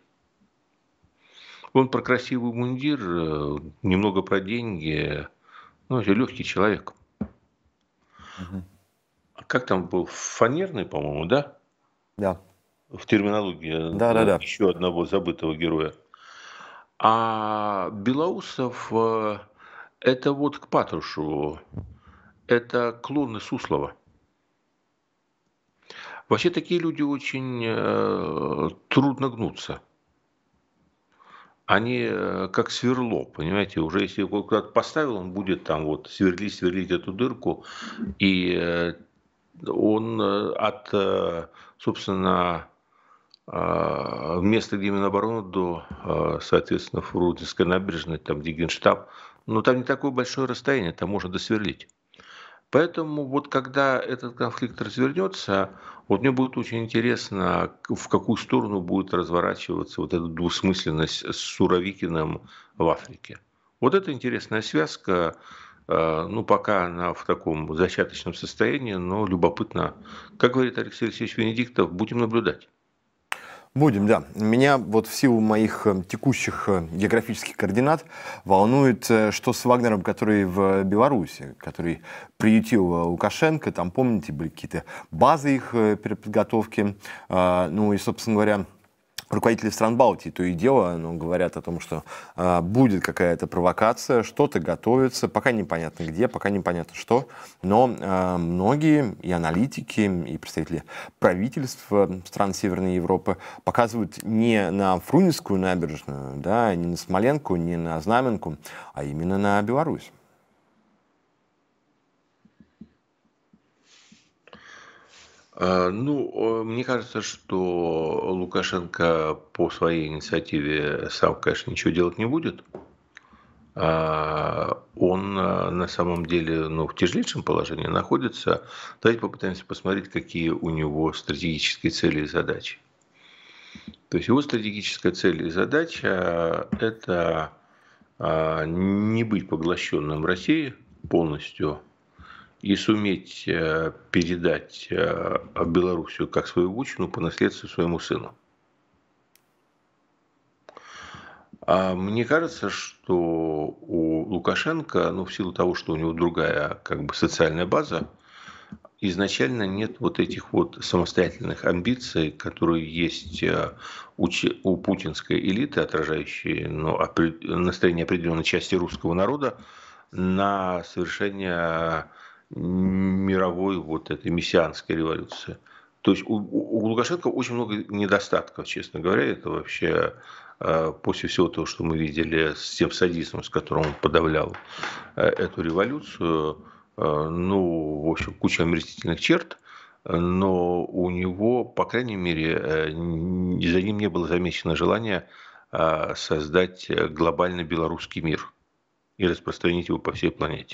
[SPEAKER 2] Он про красивый мундир, немного про деньги. Ну, это легкий человек.
[SPEAKER 1] Мгм.
[SPEAKER 2] А как там был? Фанерный, по-моему, да?
[SPEAKER 1] Да.
[SPEAKER 2] В терминологии
[SPEAKER 1] Да-да-да.
[SPEAKER 2] еще одного забытого героя. А Белоусов это вот к Патрушеву. Это клоны Суслова. Вообще такие люди очень трудно гнутся. Они как сверло, понимаете, уже если его куда-то поставил, он будет там вот сверлить эту дырку, и он собственно, места, где Минобороны, до, соответственно, Фрунзенской набережной, там, где Генштаб, ну, там не такое большое расстояние, там можно досверлить. Поэтому вот когда этот конфликт развернется, вот мне будет очень интересно, в какую сторону будет разворачиваться вот эта двусмысленность с Суровикиным в Африке. Вот это интересная связка. Ну, пока она в таком зачаточном состоянии, но любопытно. Как говорит Алексей Алексеевич Венедиктов, будем наблюдать.
[SPEAKER 1] Будем, да. Меня вот в силу моих текущих географических координат волнует, что с Вагнером, который в Беларуси, который приютил Лукашенко. Там, помните, были какие-то базы их переподготовки. Ну и, собственно говоря, руководители стран Балтии то и дело, ну, говорят о том, что будет какая-то провокация, что-то готовится, пока непонятно где, пока непонятно что, но многие и аналитики, и представители правительств стран Северной Европы показывают не на Фрунзенскую набережную, да, не на Смоленку, не на Знаменку, а именно на Беларусь.
[SPEAKER 2] Ну, мне кажется, что Лукашенко по своей инициативе сам, конечно, ничего делать не будет. Он на самом деле, ну, в тяжелейшем положении находится. Давайте попытаемся посмотреть, какие у него стратегические цели и задачи. То есть его стратегическая цель и задача – это не быть поглощенным Россией полностью и суметь передать Белоруссию как свою вотчину по наследству своему сыну. Мне кажется, что у Лукашенко, ну, в силу того, что у него другая как бы социальная база, изначально нет вот этих вот самостоятельных амбиций, которые есть у путинской элиты, отражающие, ну, настроение определенной части русского народа на совершение мировой вот этой мессианской революции. То есть у Лукашенко очень много недостатков, честно говоря. Это вообще после всего того, что мы видели с тем садизмом, с которым он подавлял эту революцию, ну, в общем, куча омерзительных черт, но у него, по крайней мере, за ним не было замечено желание создать глобальный белорусский мир и распространить его по всей планете.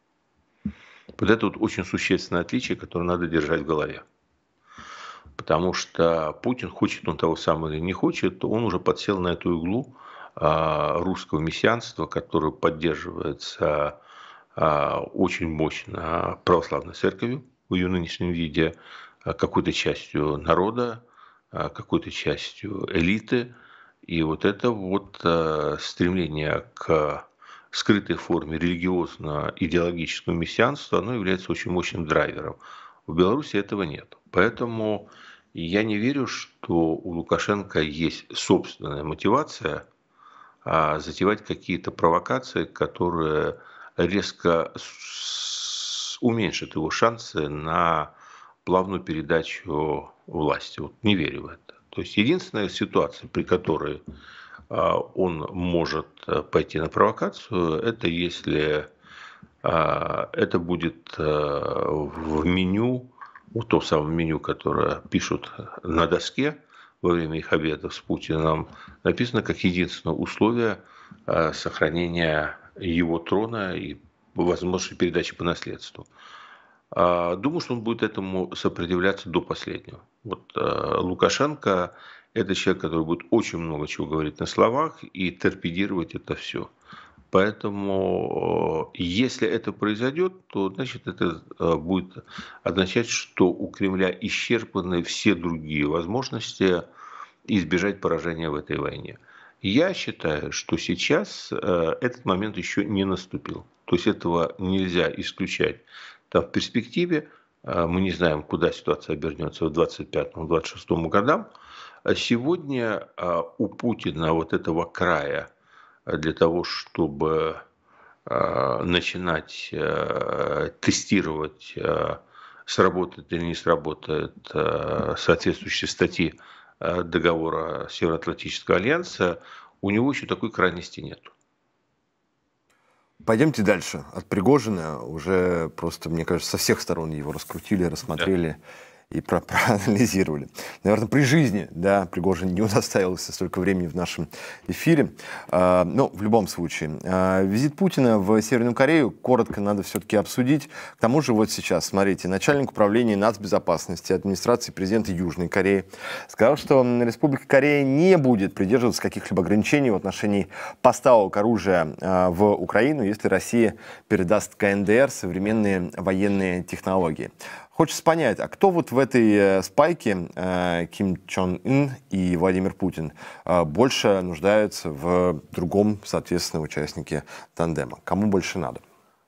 [SPEAKER 2] Вот это вот очень существенное отличие, которое надо держать в голове. Потому что Путин, хочет он того самого или не хочет, он уже подсел на эту иглу русского мессианства, которое поддерживается очень мощно православной церковью в ее нынешнем виде, какой-то частью народа, какой-то частью элиты. И вот это вот стремление к скрытой форме религиозно-идеологического мессианства, оно является очень мощным драйвером. В Беларуси этого нет. Поэтому я не верю, что у Лукашенко есть собственная мотивация затевать какие-то провокации, которые резко уменьшат его шансы на плавную передачу власти. Вот не верю в это. То есть единственная ситуация, при которой он может пойти на провокацию, это если это будет в меню, в том самом меню, которое пишут на доске во время их обедов с Путиным, написано как единственное условие сохранения его трона и возможности передачи по наследству. Думаю, что он будет этому сопротивляться до последнего. Вот Лукашенко – это человек, который будет очень много чего говорить на словах и торпедировать это все. Поэтому, если это произойдет, то, значит, это будет означать, что у Кремля исчерпаны все другие возможности избежать поражения в этой войне. Я считаю, что сейчас этот момент еще не наступил. То есть этого нельзя исключать. Там в перспективе мы не знаем, куда ситуация обернется в 2025-2026 годам. А сегодня у Путина вот этого края для того, чтобы начинать тестировать, сработает или не сработает соответствующие статьи договора Североатлантического альянса, у него еще такой крайности нет.
[SPEAKER 1] Пойдемте дальше. От Пригожина уже просто, мне кажется, со всех сторон его раскрутили, рассмотрели. и проанализировали. Наверное, при жизни, да, Пригожин не удостаивался столько времени в нашем эфире. Но в любом случае, визит Путина в Северную Корею коротко надо все-таки обсудить. К тому же вот сейчас, смотрите, начальник управления нацбезопасности администрации президента Южной Кореи сказал, что Республика Корея не будет придерживаться каких-либо ограничений в отношении поставок оружия в Украину, если Россия передаст КНДР современные военные технологии. Хочется понять, а кто вот в этой спайке, Ким Чен Ын и Владимир Путин, больше нуждаются в другом, соответственно, участнике тандема? Кому больше надо?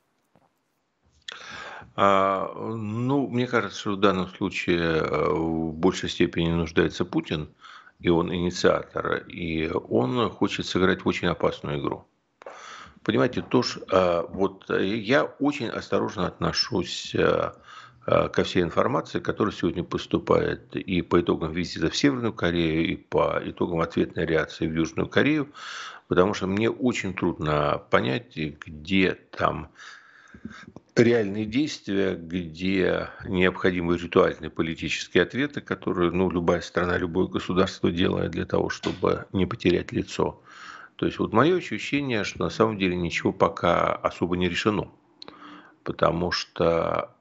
[SPEAKER 2] Ну, мне кажется, что в данном случае в большей степени нуждается Путин, и он инициатор, и он хочет сыграть в очень опасную игру. Понимаете, вот я очень осторожно отношусь ко всей информации, которая сегодня поступает и по итогам визита в Северную Корею, и по итогам ответной реакции в Южную Корею, потому что мне очень трудно понять, где там реальные действия, где необходимы ритуальные политические ответы, которые любая страна, любое государство делает для того, чтобы не потерять лицо. То есть вот мое ощущение, что на самом деле ничего пока особо не решено. Потому что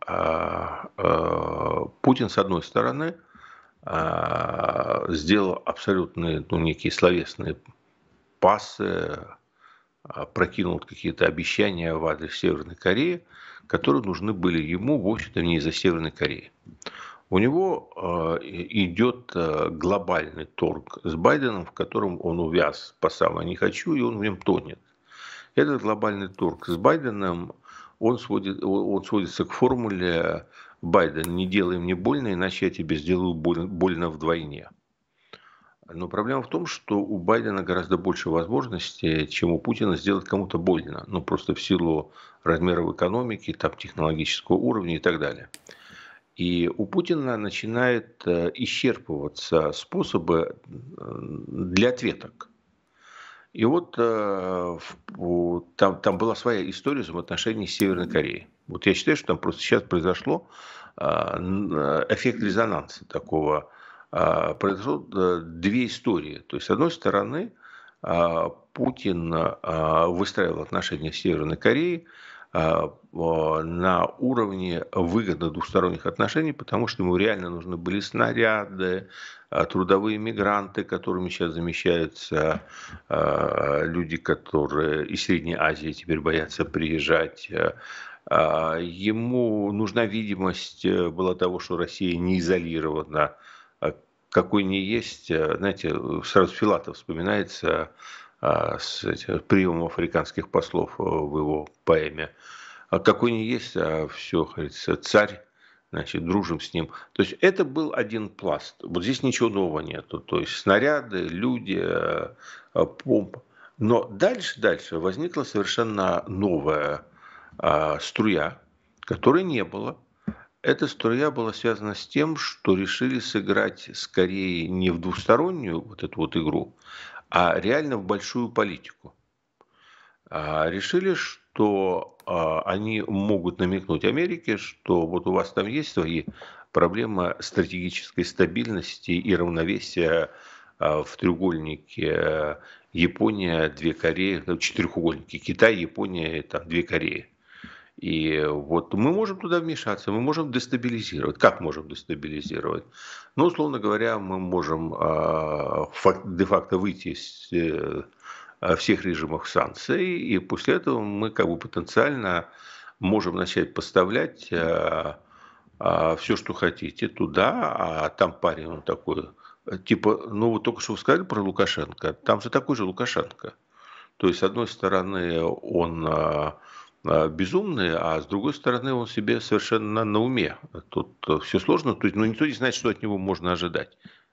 [SPEAKER 2] Путин, с одной стороны, сделал абсолютные, некие словесные пассы, прокинул какие-то обещания в адрес Северной Кореи, которые нужны были ему, в общем-то, не из-за Северной Кореи. У него идет глобальный торг с Байденом, в котором он увяз по самое не хочу, и он в нем тонет. Этот глобальный торг с Байденом, он сводится к формуле: Байден, не делай мне больно, иначе я тебе сделаю больно вдвойне. Но проблема в том, что у Байдена гораздо больше возможностей, чем у Путина, сделать кому-то больно. Просто в силу размеров экономики, технологического уровня и так далее. И у Путина начинают исчерпываться способы для ответок. И вот там была своя история взаимоотношений с Северной Кореей. Вот я считаю, что там просто сейчас произошло эффект резонанса такого. Произошло две истории. То есть, с одной стороны, Путин выстраивал отношения с Северной Кореей на уровне выгодных двусторонних отношений, потому что ему реально нужны были снаряды, трудовые мигранты, которыми сейчас замещаются люди, которые из Средней Азии теперь боятся приезжать. Ему нужна видимость была того, что Россия не изолирована, какой не есть. Знаете, сразу Филатов вспоминается с приемом африканских послов в его поэме. Какой не есть, а все, говорится, царь, значит, дружим с ним. То есть это был один пласт. Вот здесь ничего нового нету. То есть снаряды, люди, помпа. Но дальше возникла совершенно новая струя, которой не было. Эта струя была связана с тем, что решили сыграть скорее не в двустороннюю вот эту вот игру, а реально в большую политику. Решили, что они могут намекнуть Америке, что вот у вас там есть свои проблемы стратегической стабильности и равновесия в треугольнике Япония, две Кореи, в четырехугольнике Китай, Япония, две Кореи. И вот мы можем туда вмешаться, мы можем дестабилизировать. Как можем дестабилизировать? Условно говоря, мы можем де-факто выйти из всех режимов санкций, и после этого мы потенциально можем начать поставлять все, что хотите, туда, а там парень он такой, вот только что вы сказали про Лукашенко, там же такой же Лукашенко. То есть, с одной стороны, он безумный, а с другой стороны, он себе совершенно на уме. Тут все сложно, то есть, никто не знает, что от него можно ожидать.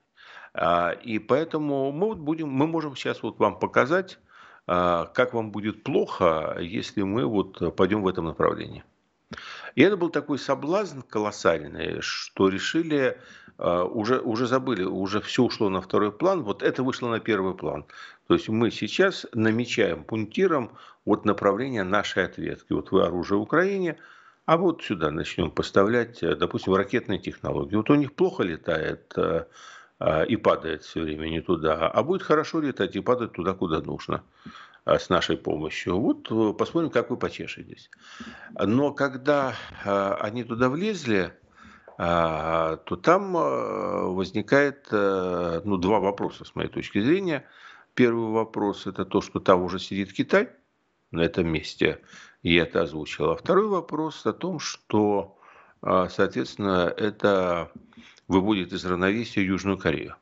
[SPEAKER 2] И поэтому мы можем сейчас вам показать, как вам будет плохо, если мы пойдем в этом направлении. И это был такой соблазн колоссальный, что решили, уже забыли, уже все ушло на второй план, вот это вышло на первый план. То есть мы сейчас намечаем пунктиром направление нашей ответки. Вот вы оружие Украине, А вот сюда начнем поставлять, допустим, ракетные технологии. Вот у них плохо летает и падает все время не туда, а будет хорошо летать и падать туда, куда нужно с нашей помощью. Вот посмотрим, как вы почешетесь. Но когда они туда влезли, то там возникает ну, два вопроса с моей точки зрения. Первый вопрос – это то, что там уже сидит Китай на этом месте, и я это озвучил. А второй вопрос о том, что, соответственно, это выводит из равновесия Южную Корею.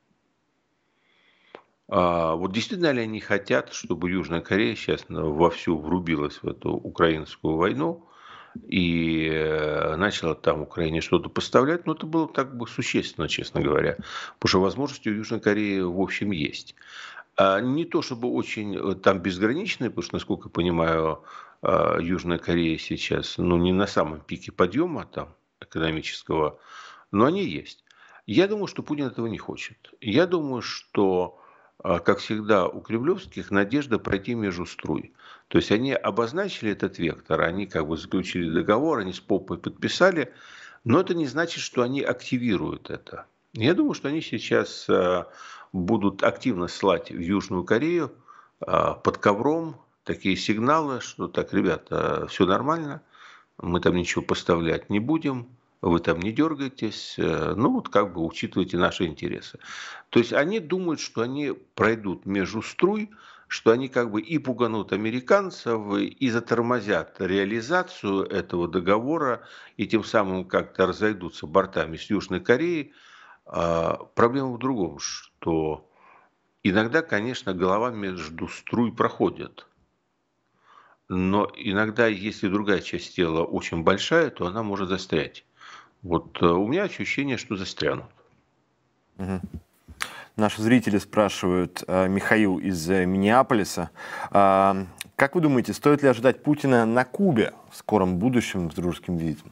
[SPEAKER 2] Вот действительно ли они хотят, чтобы Южная Корея сейчас вовсю врубилась в эту украинскую войну и начала там Украине что-то поставлять? Ну, это было так бы существенно, честно говоря. Потому что возможности у Южной Кореи, в общем, есть. Не то чтобы очень там безграничные, потому что, насколько я понимаю, Южная Корея сейчас ну, не на самом пике подъема там, экономического, но они есть. Я думаю, что Путин этого не хочет. Я думаю, что, как всегда, у кремлевских надежда пройти между струй. То есть они обозначили этот вектор, они как бы заключили договор, они с попой подписали, но это не значит, что они активируют это. Я думаю, что они сейчас будут активно слать в Южную Корею под ковром такие сигналы, что так, ребята, все нормально, мы там ничего поставлять не будем, вы там не дергайтесь, ну вот как бы учитывайте наши интересы. То есть они думают, что они пройдут между струй, что они как бы и пуганут американцев, и затормозят реализацию этого договора, и тем самым как-то разойдутся бортами с Южной Кореей. Проблема в другом, что иногда, конечно, голова между струй проходит. Но иногда, если другая часть тела очень большая, то она может застрять. Вот у меня ощущение, что застрянут.
[SPEAKER 1] Мгм. Наши зрители спрашивают, Михаил из Миннеаполиса, как вы думаете, стоит ли ожидать Путина на Кубе в скором будущем с дружеским визитом?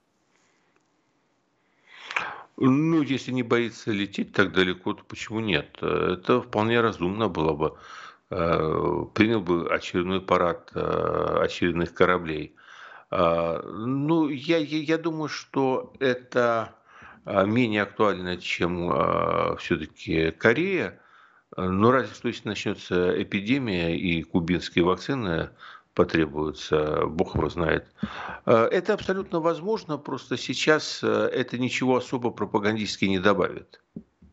[SPEAKER 2] Ну, если не боится лететь так далеко, то почему нет? Это вполне разумно было бы. Принял бы очередной парад очередных кораблей. Ну, я думаю, что это менее актуально, чем все-таки Корея. Но разве что если начнется эпидемия и кубинские вакцины потребуются, бог его знает. Это абсолютно возможно, просто сейчас это ничего особо пропагандистски не добавит.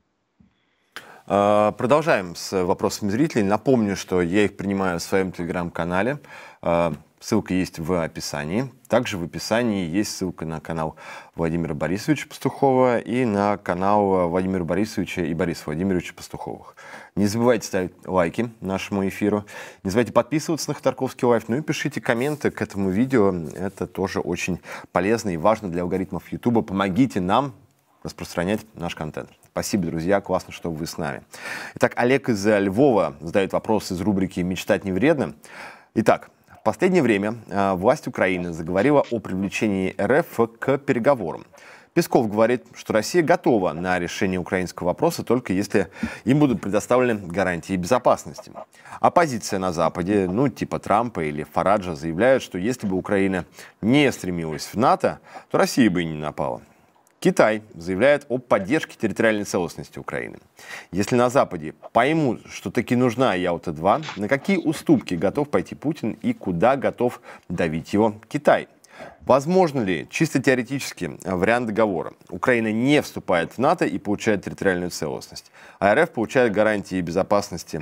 [SPEAKER 1] Продолжаем с вопросами зрителей. Напомню, что я их принимаю в своем телеграм-канале. Ссылка есть в описании. Также в описании есть ссылка на канал Владимира Борисовича Пастухова и на канал Владимира Борисовича и Бориса Владимировича Пастуховых. Не забывайте ставить лайки нашему эфиру. Не забывайте подписываться на Ходорковский лайф. Ну и пишите комменты к этому видео. Это тоже очень полезно и важно для алгоритмов YouTube. Помогите нам распространять наш контент. Спасибо, друзья, классно, что вы с нами. Итак, Олег из Львова задает вопрос из рубрики «Мечтать не вредно». Итак, в последнее время власть Украины заговорила о привлечении РФ к переговорам. Песков говорит, что Россия готова на решение украинского вопроса, только если им будут предоставлены гарантии безопасности. Оппозиция на Западе, ну типа Трампа или Фараджа, заявляет, что если бы Украина не стремилась в НАТО, то Россия бы и не напала. Китай заявляет о поддержке территориальной целостности Украины. Если на Западе поймут, что таки нужна Ялта-2, на какие уступки готов пойти Путин и куда готов давить его Китай? Возможно ли, чисто теоретически, вариант договора? Украина не вступает в НАТО и получает территориальную целостность, а РФ получает гарантии безопасности.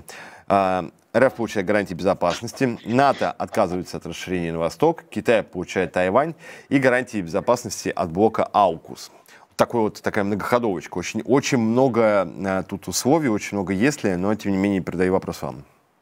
[SPEAKER 1] НАТО отказывается от расширения на восток, Китай получает Тайвань и гарантии безопасности от блока АУКУС. Такая многоходовочка. Очень много тут условий, очень много если, но тем не менее передаю вопрос вам.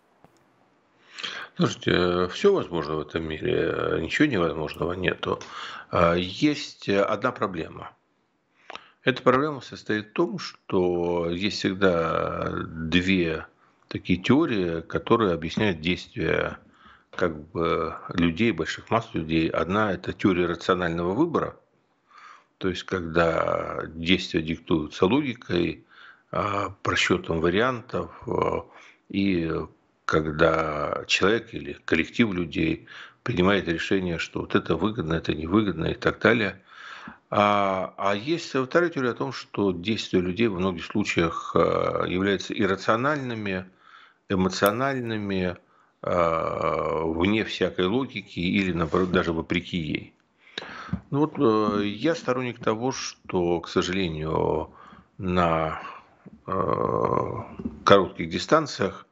[SPEAKER 2] Слушайте, все возможно в этом мире, ничего невозможного нету. Есть одна проблема. Эта проблема состоит в том, что есть всегда две такие теории, которые объясняют действия как бы людей, больших масс людей. Одна – это теория рационального выбора, то есть когда действия диктуются логикой, просчетом вариантов и когда человек или коллектив людей принимает решение, что вот это выгодно, это невыгодно и так далее. А есть вторая теория о том, что действия людей во многих случаях являются иррациональными, эмоциональными, вне всякой логики или, наоборот, даже вопреки ей. Ну вот я сторонник того, что, к сожалению, на коротких дистанциях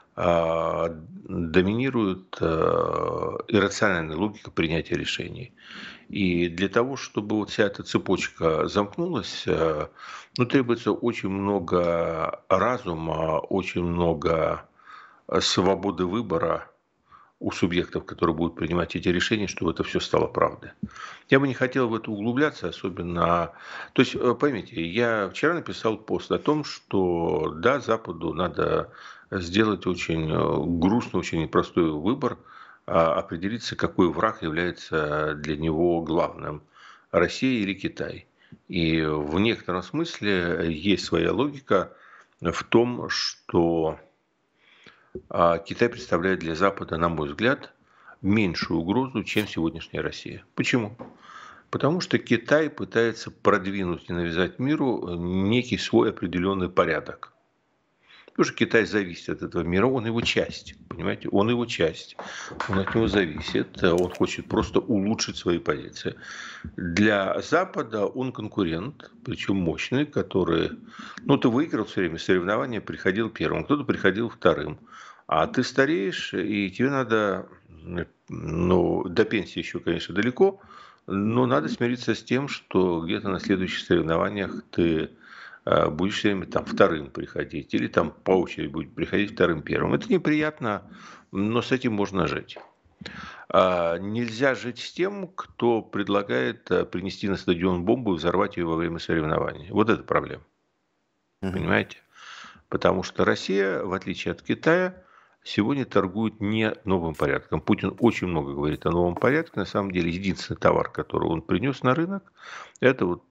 [SPEAKER 2] доминирует иррациональная логика принятия решений. И для того, чтобы вот вся эта цепочка замкнулась, ну, требуется очень много разума, очень много свободы выбора у субъектов, которые будут принимать эти решения, чтобы это все стало правдой. Я бы не хотел в это углубляться, особенно... То есть, поймите, я вчера написал пост о том, что да, Западу надо сделать очень грустный, очень непростой выбор, определиться, какой враг является для него главным, Россия или Китай. И в некотором смысле есть своя логика в том, что Китай представляет для Запада, на мой взгляд, меньшую угрозу, чем сегодняшняя Россия. Почему? Потому что Китай пытается продвинуть и навязать миру некий свой определенный порядок. Потому что Китай зависит от этого мира, он его часть, понимаете, он его часть, он от него зависит, он хочет просто улучшить свои позиции. Для Запада он конкурент, причем мощный, который, ну, ты выиграл все время соревнования, приходил первым, кто-то приходил вторым, а ты стареешь, и тебе надо, ну, до пенсии еще, конечно, далеко, но надо смириться с тем, что где-то на следующих соревнованиях ты будешь все время там вторым приходить, или там по очереди будет приходить вторым, первым. Это неприятно, но с этим можно жить. Нельзя жить с тем, кто предлагает принести на стадион бомбу и взорвать ее во время соревнований. Вот это проблема. Понимаете? Потому что Россия, в отличие от Китая, сегодня торгует не новым порядком. Путин очень много говорит о новом порядке. На самом деле, единственный товар, который он принес на рынок, это вот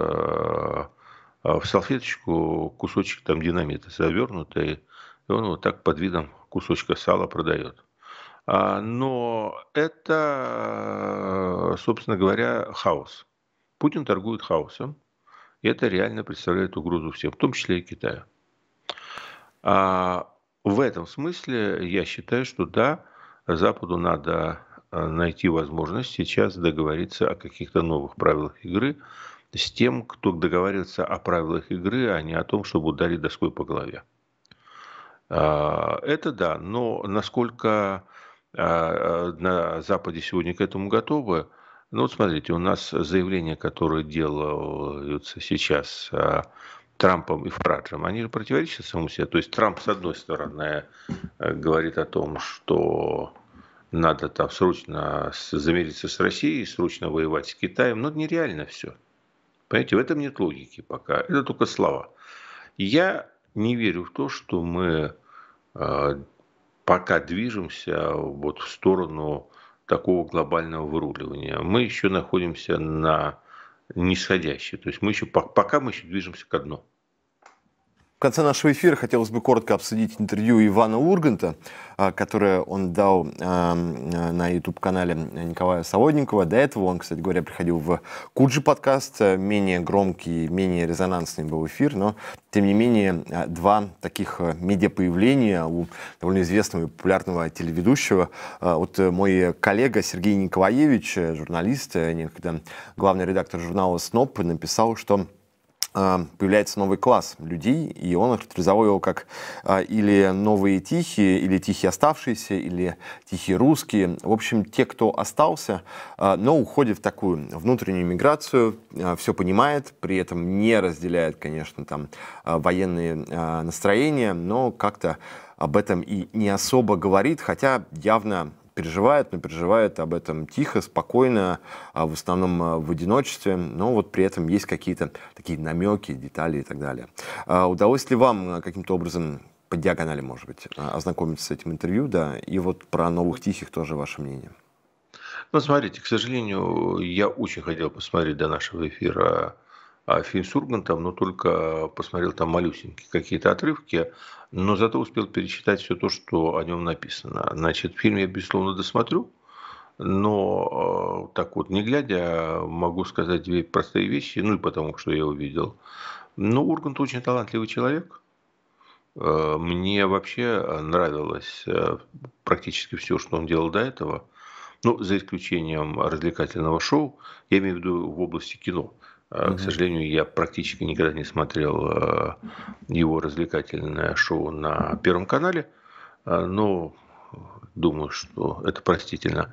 [SPEAKER 2] в салфеточку кусочек там динамита завернутый, и он вот так под видом кусочка сала продает. Но это, собственно говоря, хаос. Путин торгует хаосом, и это реально представляет угрозу всем, в том числе и Китаю. В этом смысле я считаю, что да, Западу надо найти возможность сейчас договориться о каких-то новых правилах игры с тем, кто договаривается о правилах игры, а не о том, чтобы ударить доской по голове. Это да, но насколько на Западе сегодня к этому готовы? Ну вот смотрите, у нас заявления, которые делаются сейчас Трампом и Фраджем, они же противоречат самому себе. То есть Трамп, с одной стороны, говорит о том, что надо там срочно замириться с Россией, срочно воевать с Китаем, но это нереально все. Понимаете, в этом нет логики пока. Это только слова. Я не верю в то, что мы пока движемся вот в сторону такого глобального выруливания. Мы еще находимся на нисходящей. То есть мы еще, пока мы еще движемся ко дну.
[SPEAKER 1] В конце нашего эфира хотелось бы коротко обсудить интервью Ивана Урганта, которое он дал на YouTube-канале Николая Солодникова. До этого он, кстати говоря, приходил в Куджи подкаст. Менее громкий, менее резонансный был эфир, но, тем не менее, два таких медиапоявления у довольно известного и популярного телеведущего. Вот мой коллега Сергей Николаевич, журналист, некогда главный редактор журнала «Сноп», написал, что появляется новый класс людей, и он характеризовал его как или новые тихие, или тихие оставшиеся, или тихие русские. В общем, те, кто остался, но уходит в такую внутреннюю миграцию, все понимает, при этом не разделяет, конечно, там военные настроения, но как-то об этом и не особо говорит, хотя явно переживает, но переживает об этом тихо, спокойно, в основном в одиночестве, но вот при этом есть какие-то такие намеки, детали и так далее. Удалось ли вам каким-то образом по диагонали, может быть, ознакомиться с этим интервью, да, и вот про новых тихих тоже ваше мнение?
[SPEAKER 2] Ну, смотрите, к сожалению, я очень хотел посмотреть до нашего эфира фильм с Ургантом, но только посмотрел там малюсенькие какие-то отрывки, но зато успел перечитать все то, что о нем написано. Значит, фильм я, безусловно, досмотрю, но так вот, не глядя, могу сказать две простые вещи, ну и потому, что я увидел. Ну, Ургант очень талантливый человек. Мне вообще нравилось практически все, что он делал до этого. Ну, за исключением развлекательного шоу, я имею в виду в области кино. К
[SPEAKER 1] Мгм.
[SPEAKER 2] сожалению, я практически никогда не смотрел его развлекательное шоу на Первом канале, но думаю, что это простительно.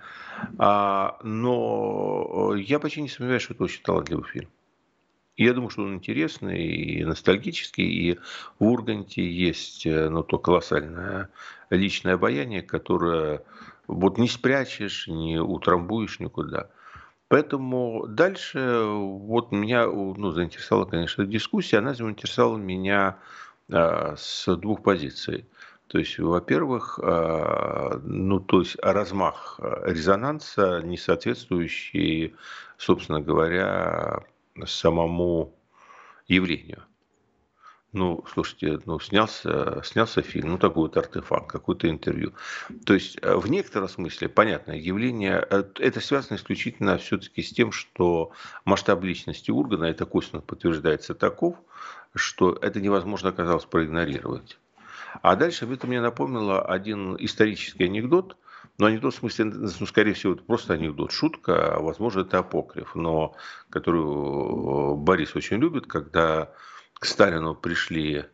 [SPEAKER 2] Но я почти не сомневаюсь, что это очень талантливый фильм. И я думаю, что он интересный и ностальгический, и в Урганте есть ну, то колоссальное личное обаяние, которое вот не спрячешь, не утрамбуешь никуда. Поэтому дальше вот меня ну, заинтересовала, конечно, дискуссия. Она заинтересовала меня с двух позиций. То есть, во-первых, ну, то есть размах резонанса, не соответствующий, собственно говоря, самому явлению. Ну, слушайте, ну, снялся фильм, ну, такой вот артефакт, какое-то интервью. То есть, в некотором смысле, понятное явление, это связано исключительно все-таки с тем, что масштаб личности Ургана, это косвенно подтверждается таков, что это невозможно оказалось проигнорировать. А дальше это мне напомнило один исторический анекдот, но анекдот в смысле, ну, скорее всего, это просто анекдот, шутка, а возможно, это апокриф, но которую Борис очень любит, когда к Сталину пришли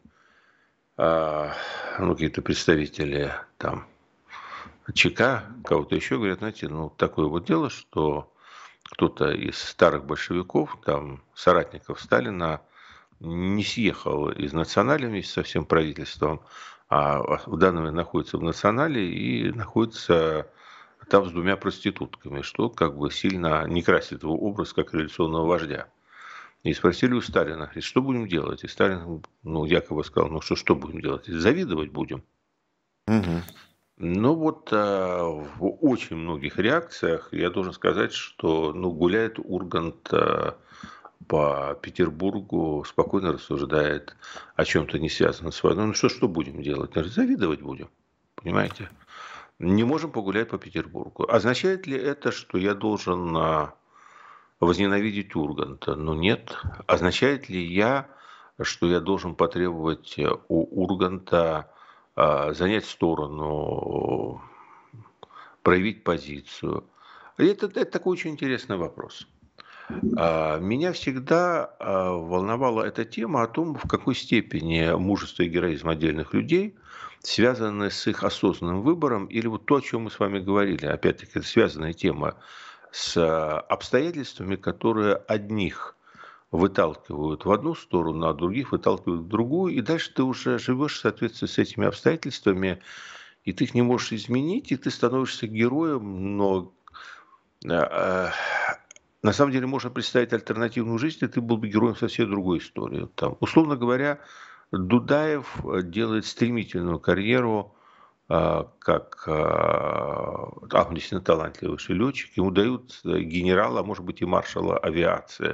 [SPEAKER 2] ну, какие-то представители там ЧК, кого-то еще, говорят, знаете, ну, такое вот дело, что кто-то из старых большевиков, там, соратников Сталина, не съехал из национали вместе со всем правительством, а в данный момент находится в национале и находится там с двумя проститутками, что как бы сильно не красит его образ как революционного вождя. И спросили у Сталина, говорит, что будем делать? И Сталин, ну, якобы сказал, ну, что будем делать? Завидовать будем.
[SPEAKER 1] Мгм.
[SPEAKER 2] Ну, вот в очень многих реакциях я должен сказать, что, ну, гуляет Ургант по Петербургу, спокойно рассуждает о чем-то не связанном с войной. Ну, что будем делать? Говорит, завидовать будем. Понимаете? Не можем погулять по Петербургу. Означает ли это, что я должен возненавидеть Урганта? Ну, нет. Означает ли что я должен потребовать у Урганта занять сторону, проявить позицию? Это такой очень интересный вопрос. Меня всегда волновала эта тема о том, в какой степени мужество и героизм отдельных людей связаны с их осознанным выбором, или вот то, о чем мы с вами говорили, опять-таки, это связанная тема с обстоятельствами, которые одних выталкивают в одну сторону, а других выталкивают в другую, и дальше ты уже живешь в соответствии с этими обстоятельствами, и ты их не можешь изменить, и ты становишься героем, но э, на самом деле можно представить альтернативную жизнь, и ты был бы героем совсем другой истории. Там, условно говоря, Дудаев делает стремительную карьеру как действительно талантливый летчик. Ему дают генерала, а может быть и маршала авиации.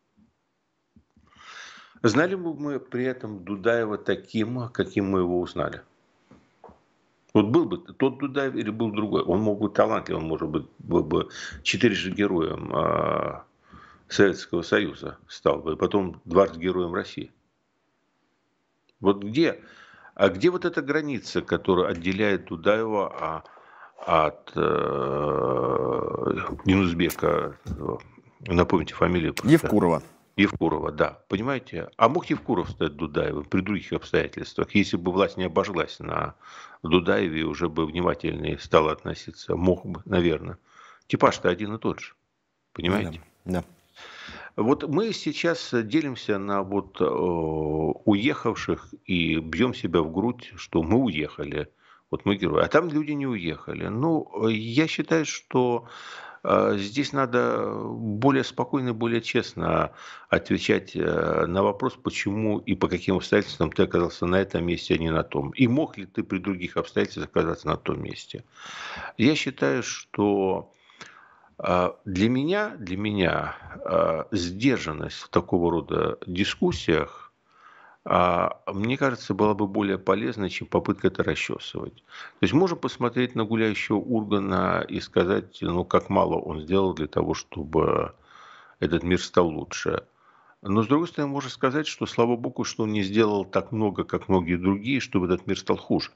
[SPEAKER 2] Знали бы мы при этом Дудаева таким, каким мы его узнали? Вот был бы тот Дудаев или был другой? Он мог быть талантливым, может быть, был бы четырежды героем Советского Союза стал бы, и потом дважды героем России. Вот где вот эта граница, которая отделяет Дудаева от Юнусбека, напомните фамилию просто.
[SPEAKER 1] Евкурова.
[SPEAKER 2] Евкурова, да, понимаете? А мог Евкуров стать Дудаевым при других обстоятельствах, если бы власть не обожглась на Дудаеве и уже бы внимательнее стала относиться? Мог бы, наверное. Типаж-то один и тот же,
[SPEAKER 1] Ну да,
[SPEAKER 2] понимаете?
[SPEAKER 1] да.
[SPEAKER 2] Вот мы сейчас делимся на вот уехавших и бьем себя в грудь, что мы уехали, вот мы герои, а там люди не уехали. Ну, я считаю, что здесь надо более спокойно, более честно отвечать на вопрос, почему и по каким обстоятельствам ты оказался на этом месте, а не на том. И мог ли ты при других обстоятельствах оказаться на том месте. Я считаю, что Для меня сдержанность в такого рода дискуссиях, мне кажется, была бы более полезной, чем попытка это расчесывать. То есть можем посмотреть на гуляющего Ургана и сказать, ну, как мало он сделал для того, чтобы этот мир стал лучше. Но, с другой стороны, можно сказать, что, слава богу, что он не сделал так много, как многие другие, чтобы этот мир стал хуже.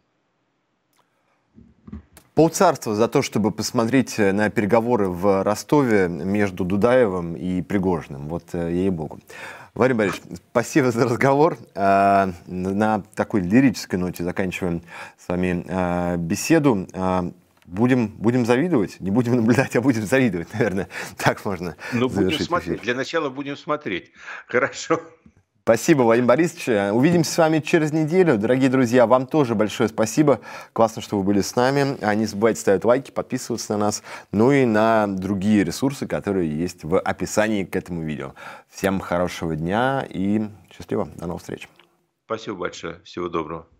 [SPEAKER 1] Полцарства за то, чтобы посмотреть на переговоры в Ростове между Дудаевым и Пригожиным. Вот ей-богу. Владимир Борисович, спасибо за разговор. На такой лирической ноте заканчиваем с вами беседу. Будем завидовать, не будем наблюдать, а будем завидовать, наверное. Так можно
[SPEAKER 2] Будем смотреть. Для начала будем смотреть. Хорошо.
[SPEAKER 1] Спасибо, Владимир Борисович. Увидимся с вами через неделю. Дорогие друзья, вам тоже большое спасибо. Классно, что вы были с нами. Не забывайте ставить лайки, подписываться на нас, ну и на другие ресурсы, которые есть в описании к этому видео. Всем хорошего дня и счастливо. До новых встреч.
[SPEAKER 2] Спасибо большое. Всего доброго.